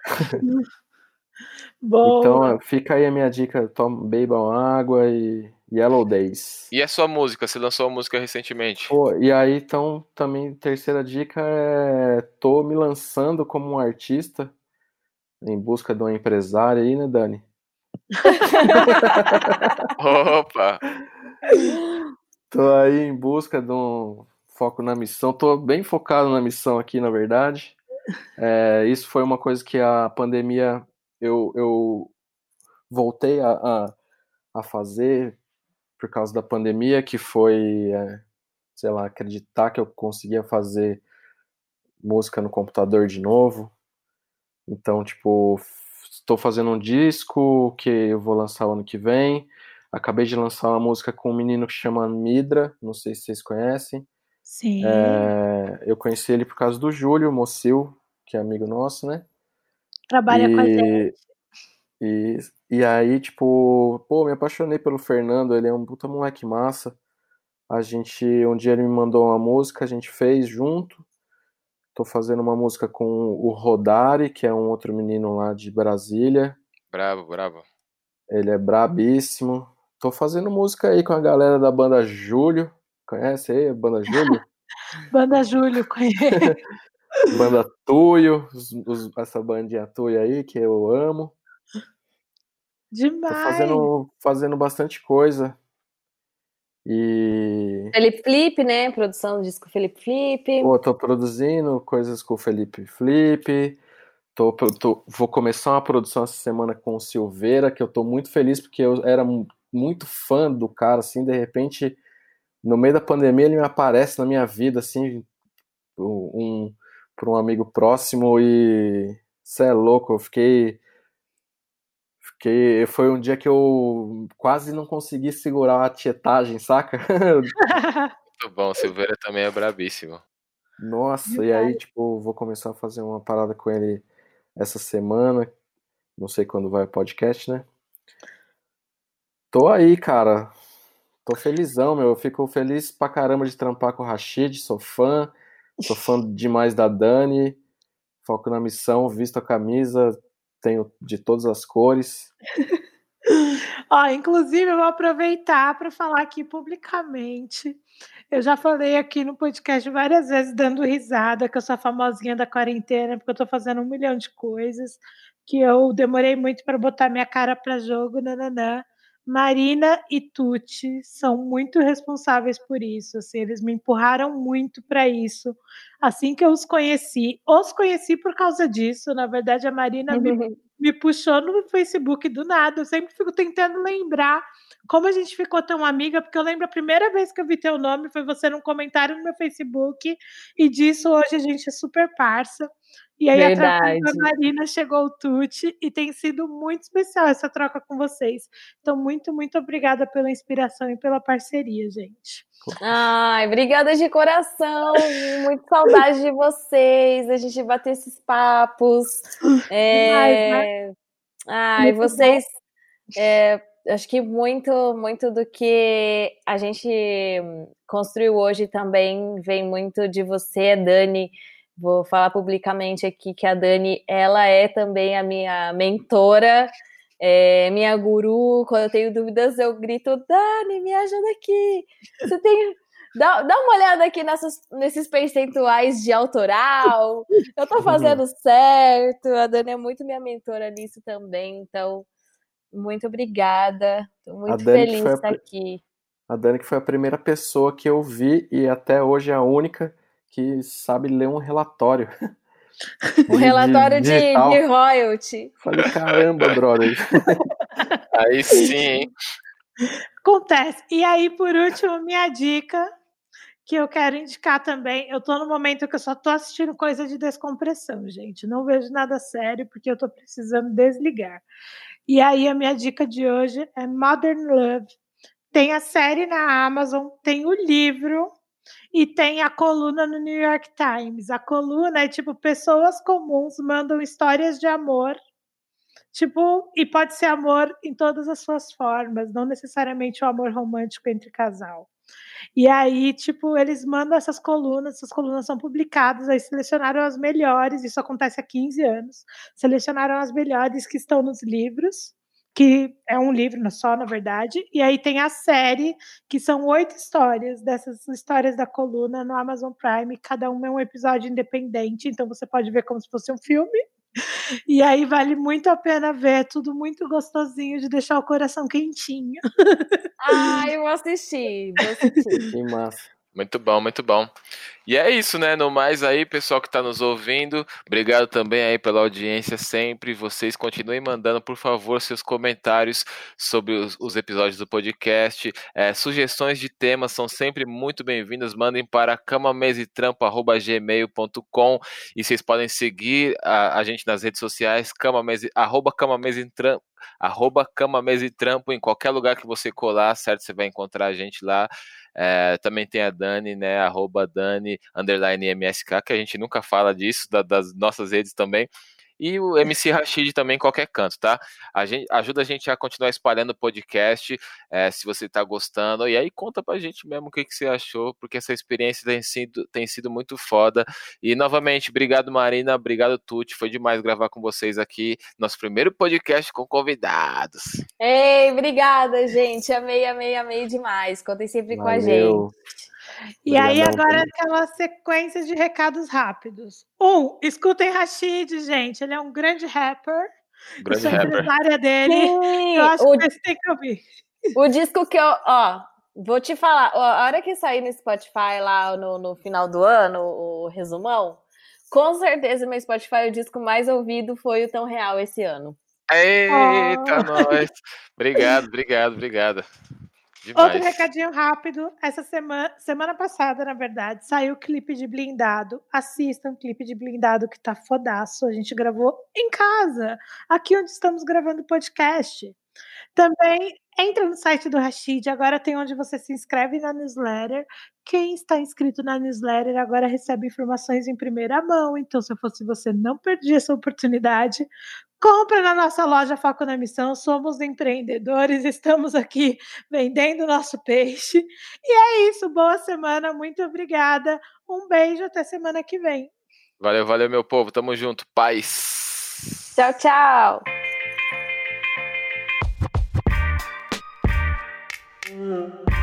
Boa. Então fica aí a minha dica: tom, bebam água e Yellow Days. E a sua música? Você lançou uma música recentemente? Pô, e aí, então, também terceira dica é: tô me lançando como um artista em busca de uma empresária aí, né, Dani? Opa! Tô aí em busca de um foco na missão. Tô bem focado na missão aqui, na verdade. É, isso foi uma coisa que a pandemia eu, eu voltei a, a, a fazer por causa da pandemia, que foi, é, sei lá, acreditar que eu conseguia fazer música no computador de novo. Então, tipo, estou fazendo um disco que eu vou lançar o ano que vem. Acabei de lançar uma música com um menino que chama Midra, não sei se vocês conhecem. Sim. É, eu conheci ele por causa do Júlio Mocil, que é amigo nosso, né? Trabalha com a gente. E, e aí, tipo, pô, me apaixonei pelo Fernando, ele é um puta moleque massa. A gente, um dia ele me mandou uma música, a gente fez junto. Tô fazendo uma música com o Rodari, que é um outro menino lá de Brasília. Bravo, bravo. Ele é brabíssimo. Tô fazendo música aí com a galera da banda Júlio. Conhece aí a banda Júlio? Banda Júlio, conhece. Banda Tuyo, os, os, essa bandinha Tuyo aí que eu amo. Demais. Tô fazendo, fazendo bastante coisa. E. Felipe Flip, né? Produção do disco Felipe Flip. Pô, tô produzindo coisas com o Felipe Flip. Tô, tô, vou começar uma produção essa semana com o Silveira, que eu tô muito feliz porque eu era muito fã do cara, assim, de repente, no meio da pandemia ele me aparece na minha vida, assim, um, por um amigo próximo e cê é louco, eu fiquei, fiquei, foi um dia que eu quase não consegui segurar a tietagem, saca? Muito bom, o Silveira também é brabíssimo. Nossa, e aí, tipo, vou começar a fazer uma parada com ele essa semana. Não sei quando vai o podcast, né? Tô aí, cara. Tô felizão, meu. Eu fico feliz pra caramba de trampar com o Rashid, sou fã. Sou fã demais da Dani. Foco na missão, visto a camisa, tenho de todas as cores. Ó, inclusive, eu vou aproveitar para falar aqui publicamente. Eu já falei aqui no podcast várias vezes, dando risada, que eu sou a famosinha da quarentena, porque eu tô fazendo um milhão de coisas, que eu demorei muito para botar minha cara para jogo, nananã. Marina e Tuti são muito responsáveis por isso, assim, eles me empurraram muito para isso. Assim que eu os conheci, os conheci por causa disso, na verdade a Marina me, me puxou no Facebook do nada, eu sempre fico tentando lembrar como a gente ficou tão amiga, porque eu lembro a primeira vez que eu vi teu nome foi você num comentário no meu Facebook, e disso hoje a gente é super parça. E aí, através da Marina, chegou o Tuti, e tem sido muito especial essa troca com vocês. Então, muito, muito obrigada pela inspiração e pela parceria, gente. Ai, obrigada de coração. Muito saudade de vocês, a gente bater esses papos. É... Demais, né? Ai, muito vocês... É, acho que muito, muito do que a gente construiu hoje também vem muito de você, Dani. Vou falar publicamente aqui que a Dani, ela é também a minha mentora, é, minha guru. Quando eu tenho dúvidas, eu grito, Dani, me ajuda aqui. Você tem... Dá, dá uma olhada aqui nessas, nesses percentuais de autoral. Eu tô fazendo certo. A Dani é muito minha mentora nisso também, então... Muito obrigada, tô muito feliz de estar aqui. A Dani que foi a primeira pessoa que eu vi e até hoje é a única que sabe ler um relatório. Um relatório de, de, de royalty. Falei, caramba, brother. Aí sim, hein? Acontece. E aí, por último, minha dica, que eu quero indicar também. Eu tô no momento que eu só tô assistindo coisa de descompressão, gente. Não vejo nada sério, porque eu tô precisando desligar. E aí, a minha dica de hoje é Modern Love. Tem a série na Amazon, tem o livro e tem a coluna no New York Times. A coluna é tipo, pessoas comuns mandam histórias de amor, tipo, e pode ser amor em todas as suas formas, não necessariamente o amor romântico entre casal. E aí, tipo, eles mandam essas colunas, essas colunas são publicadas, aí selecionaram as melhores, isso acontece há quinze anos, selecionaram as melhores que estão nos livros, que é um livro só, na verdade, e aí tem a série, que são oito histórias, dessas histórias da coluna no Amazon Prime, cada uma é um episódio independente, então você pode ver como se fosse um filme, e aí vale muito a pena ver, é tudo muito gostosinho de deixar o coração quentinho. Ah, eu vou assistir, vou assistir. Que massa. Muito bom, muito bom. E é isso, né? No mais aí, pessoal que está nos ouvindo, obrigado também aí pela audiência sempre. Vocês continuem mandando, por favor, seus comentários sobre os, os episódios do podcast. É, sugestões de temas são sempre muito bem-vindas. Mandem para camamesetrampo arroba gmail ponto com e vocês podem seguir a, a gente nas redes sociais, camamese, arroba camamesetrampo, arroba camamesetrampo, em qualquer lugar que você colar, certo? Você vai encontrar a gente lá. É, também tem a Dani, né, arroba Dani, underline M S K, que a gente nunca fala disso, da, das nossas redes também, e o M C Rashid também em qualquer canto, tá? A gente, ajuda a gente a continuar espalhando o podcast, é, se você tá gostando, e aí conta pra gente mesmo o que, que você achou, porque essa experiência tem sido, tem sido muito foda, e novamente, obrigado Marina, obrigado Tuti, foi demais gravar com vocês aqui, nosso primeiro podcast com convidados. Ei, obrigada, gente, amei, amei, amei demais, contem sempre Valeu. Com a gente. E Obrigadão, aí agora também. Aquela sequência de recados rápidos. Um, escutem Rashid, gente. Ele é um grande rapper. Grande eu sou rapper. empresária dele. Sim, eu acho o, que você tem que ouvir. O disco que eu... Ó, vou te falar. A hora que sair no Spotify lá no, no final do ano, o resumão, com certeza meu Spotify, o disco mais ouvido foi o Tão Real esse ano. Eita, oh. nós. Obrigado, obrigado, obrigada. Demais. Outro recadinho rápido, essa semana, semana passada, na verdade, saiu o clipe de Blindado. Assistam o clipe de Blindado que tá fodaço. A gente gravou em casa, aqui onde estamos gravando o podcast. Também Entra no site do Rashid, agora tem onde você se inscreve na newsletter. Quem está inscrito na newsletter agora recebe informações em primeira mão, então se eu fosse você, não perdia essa oportunidade. Compra na nossa loja Foco na Missão, somos empreendedores, estamos aqui vendendo nosso peixe. E é isso, boa semana, muito obrigada. Um beijo, até semana que vem. Valeu, valeu, meu povo, tamo junto, paz. Tchau, tchau. Mm-hmm.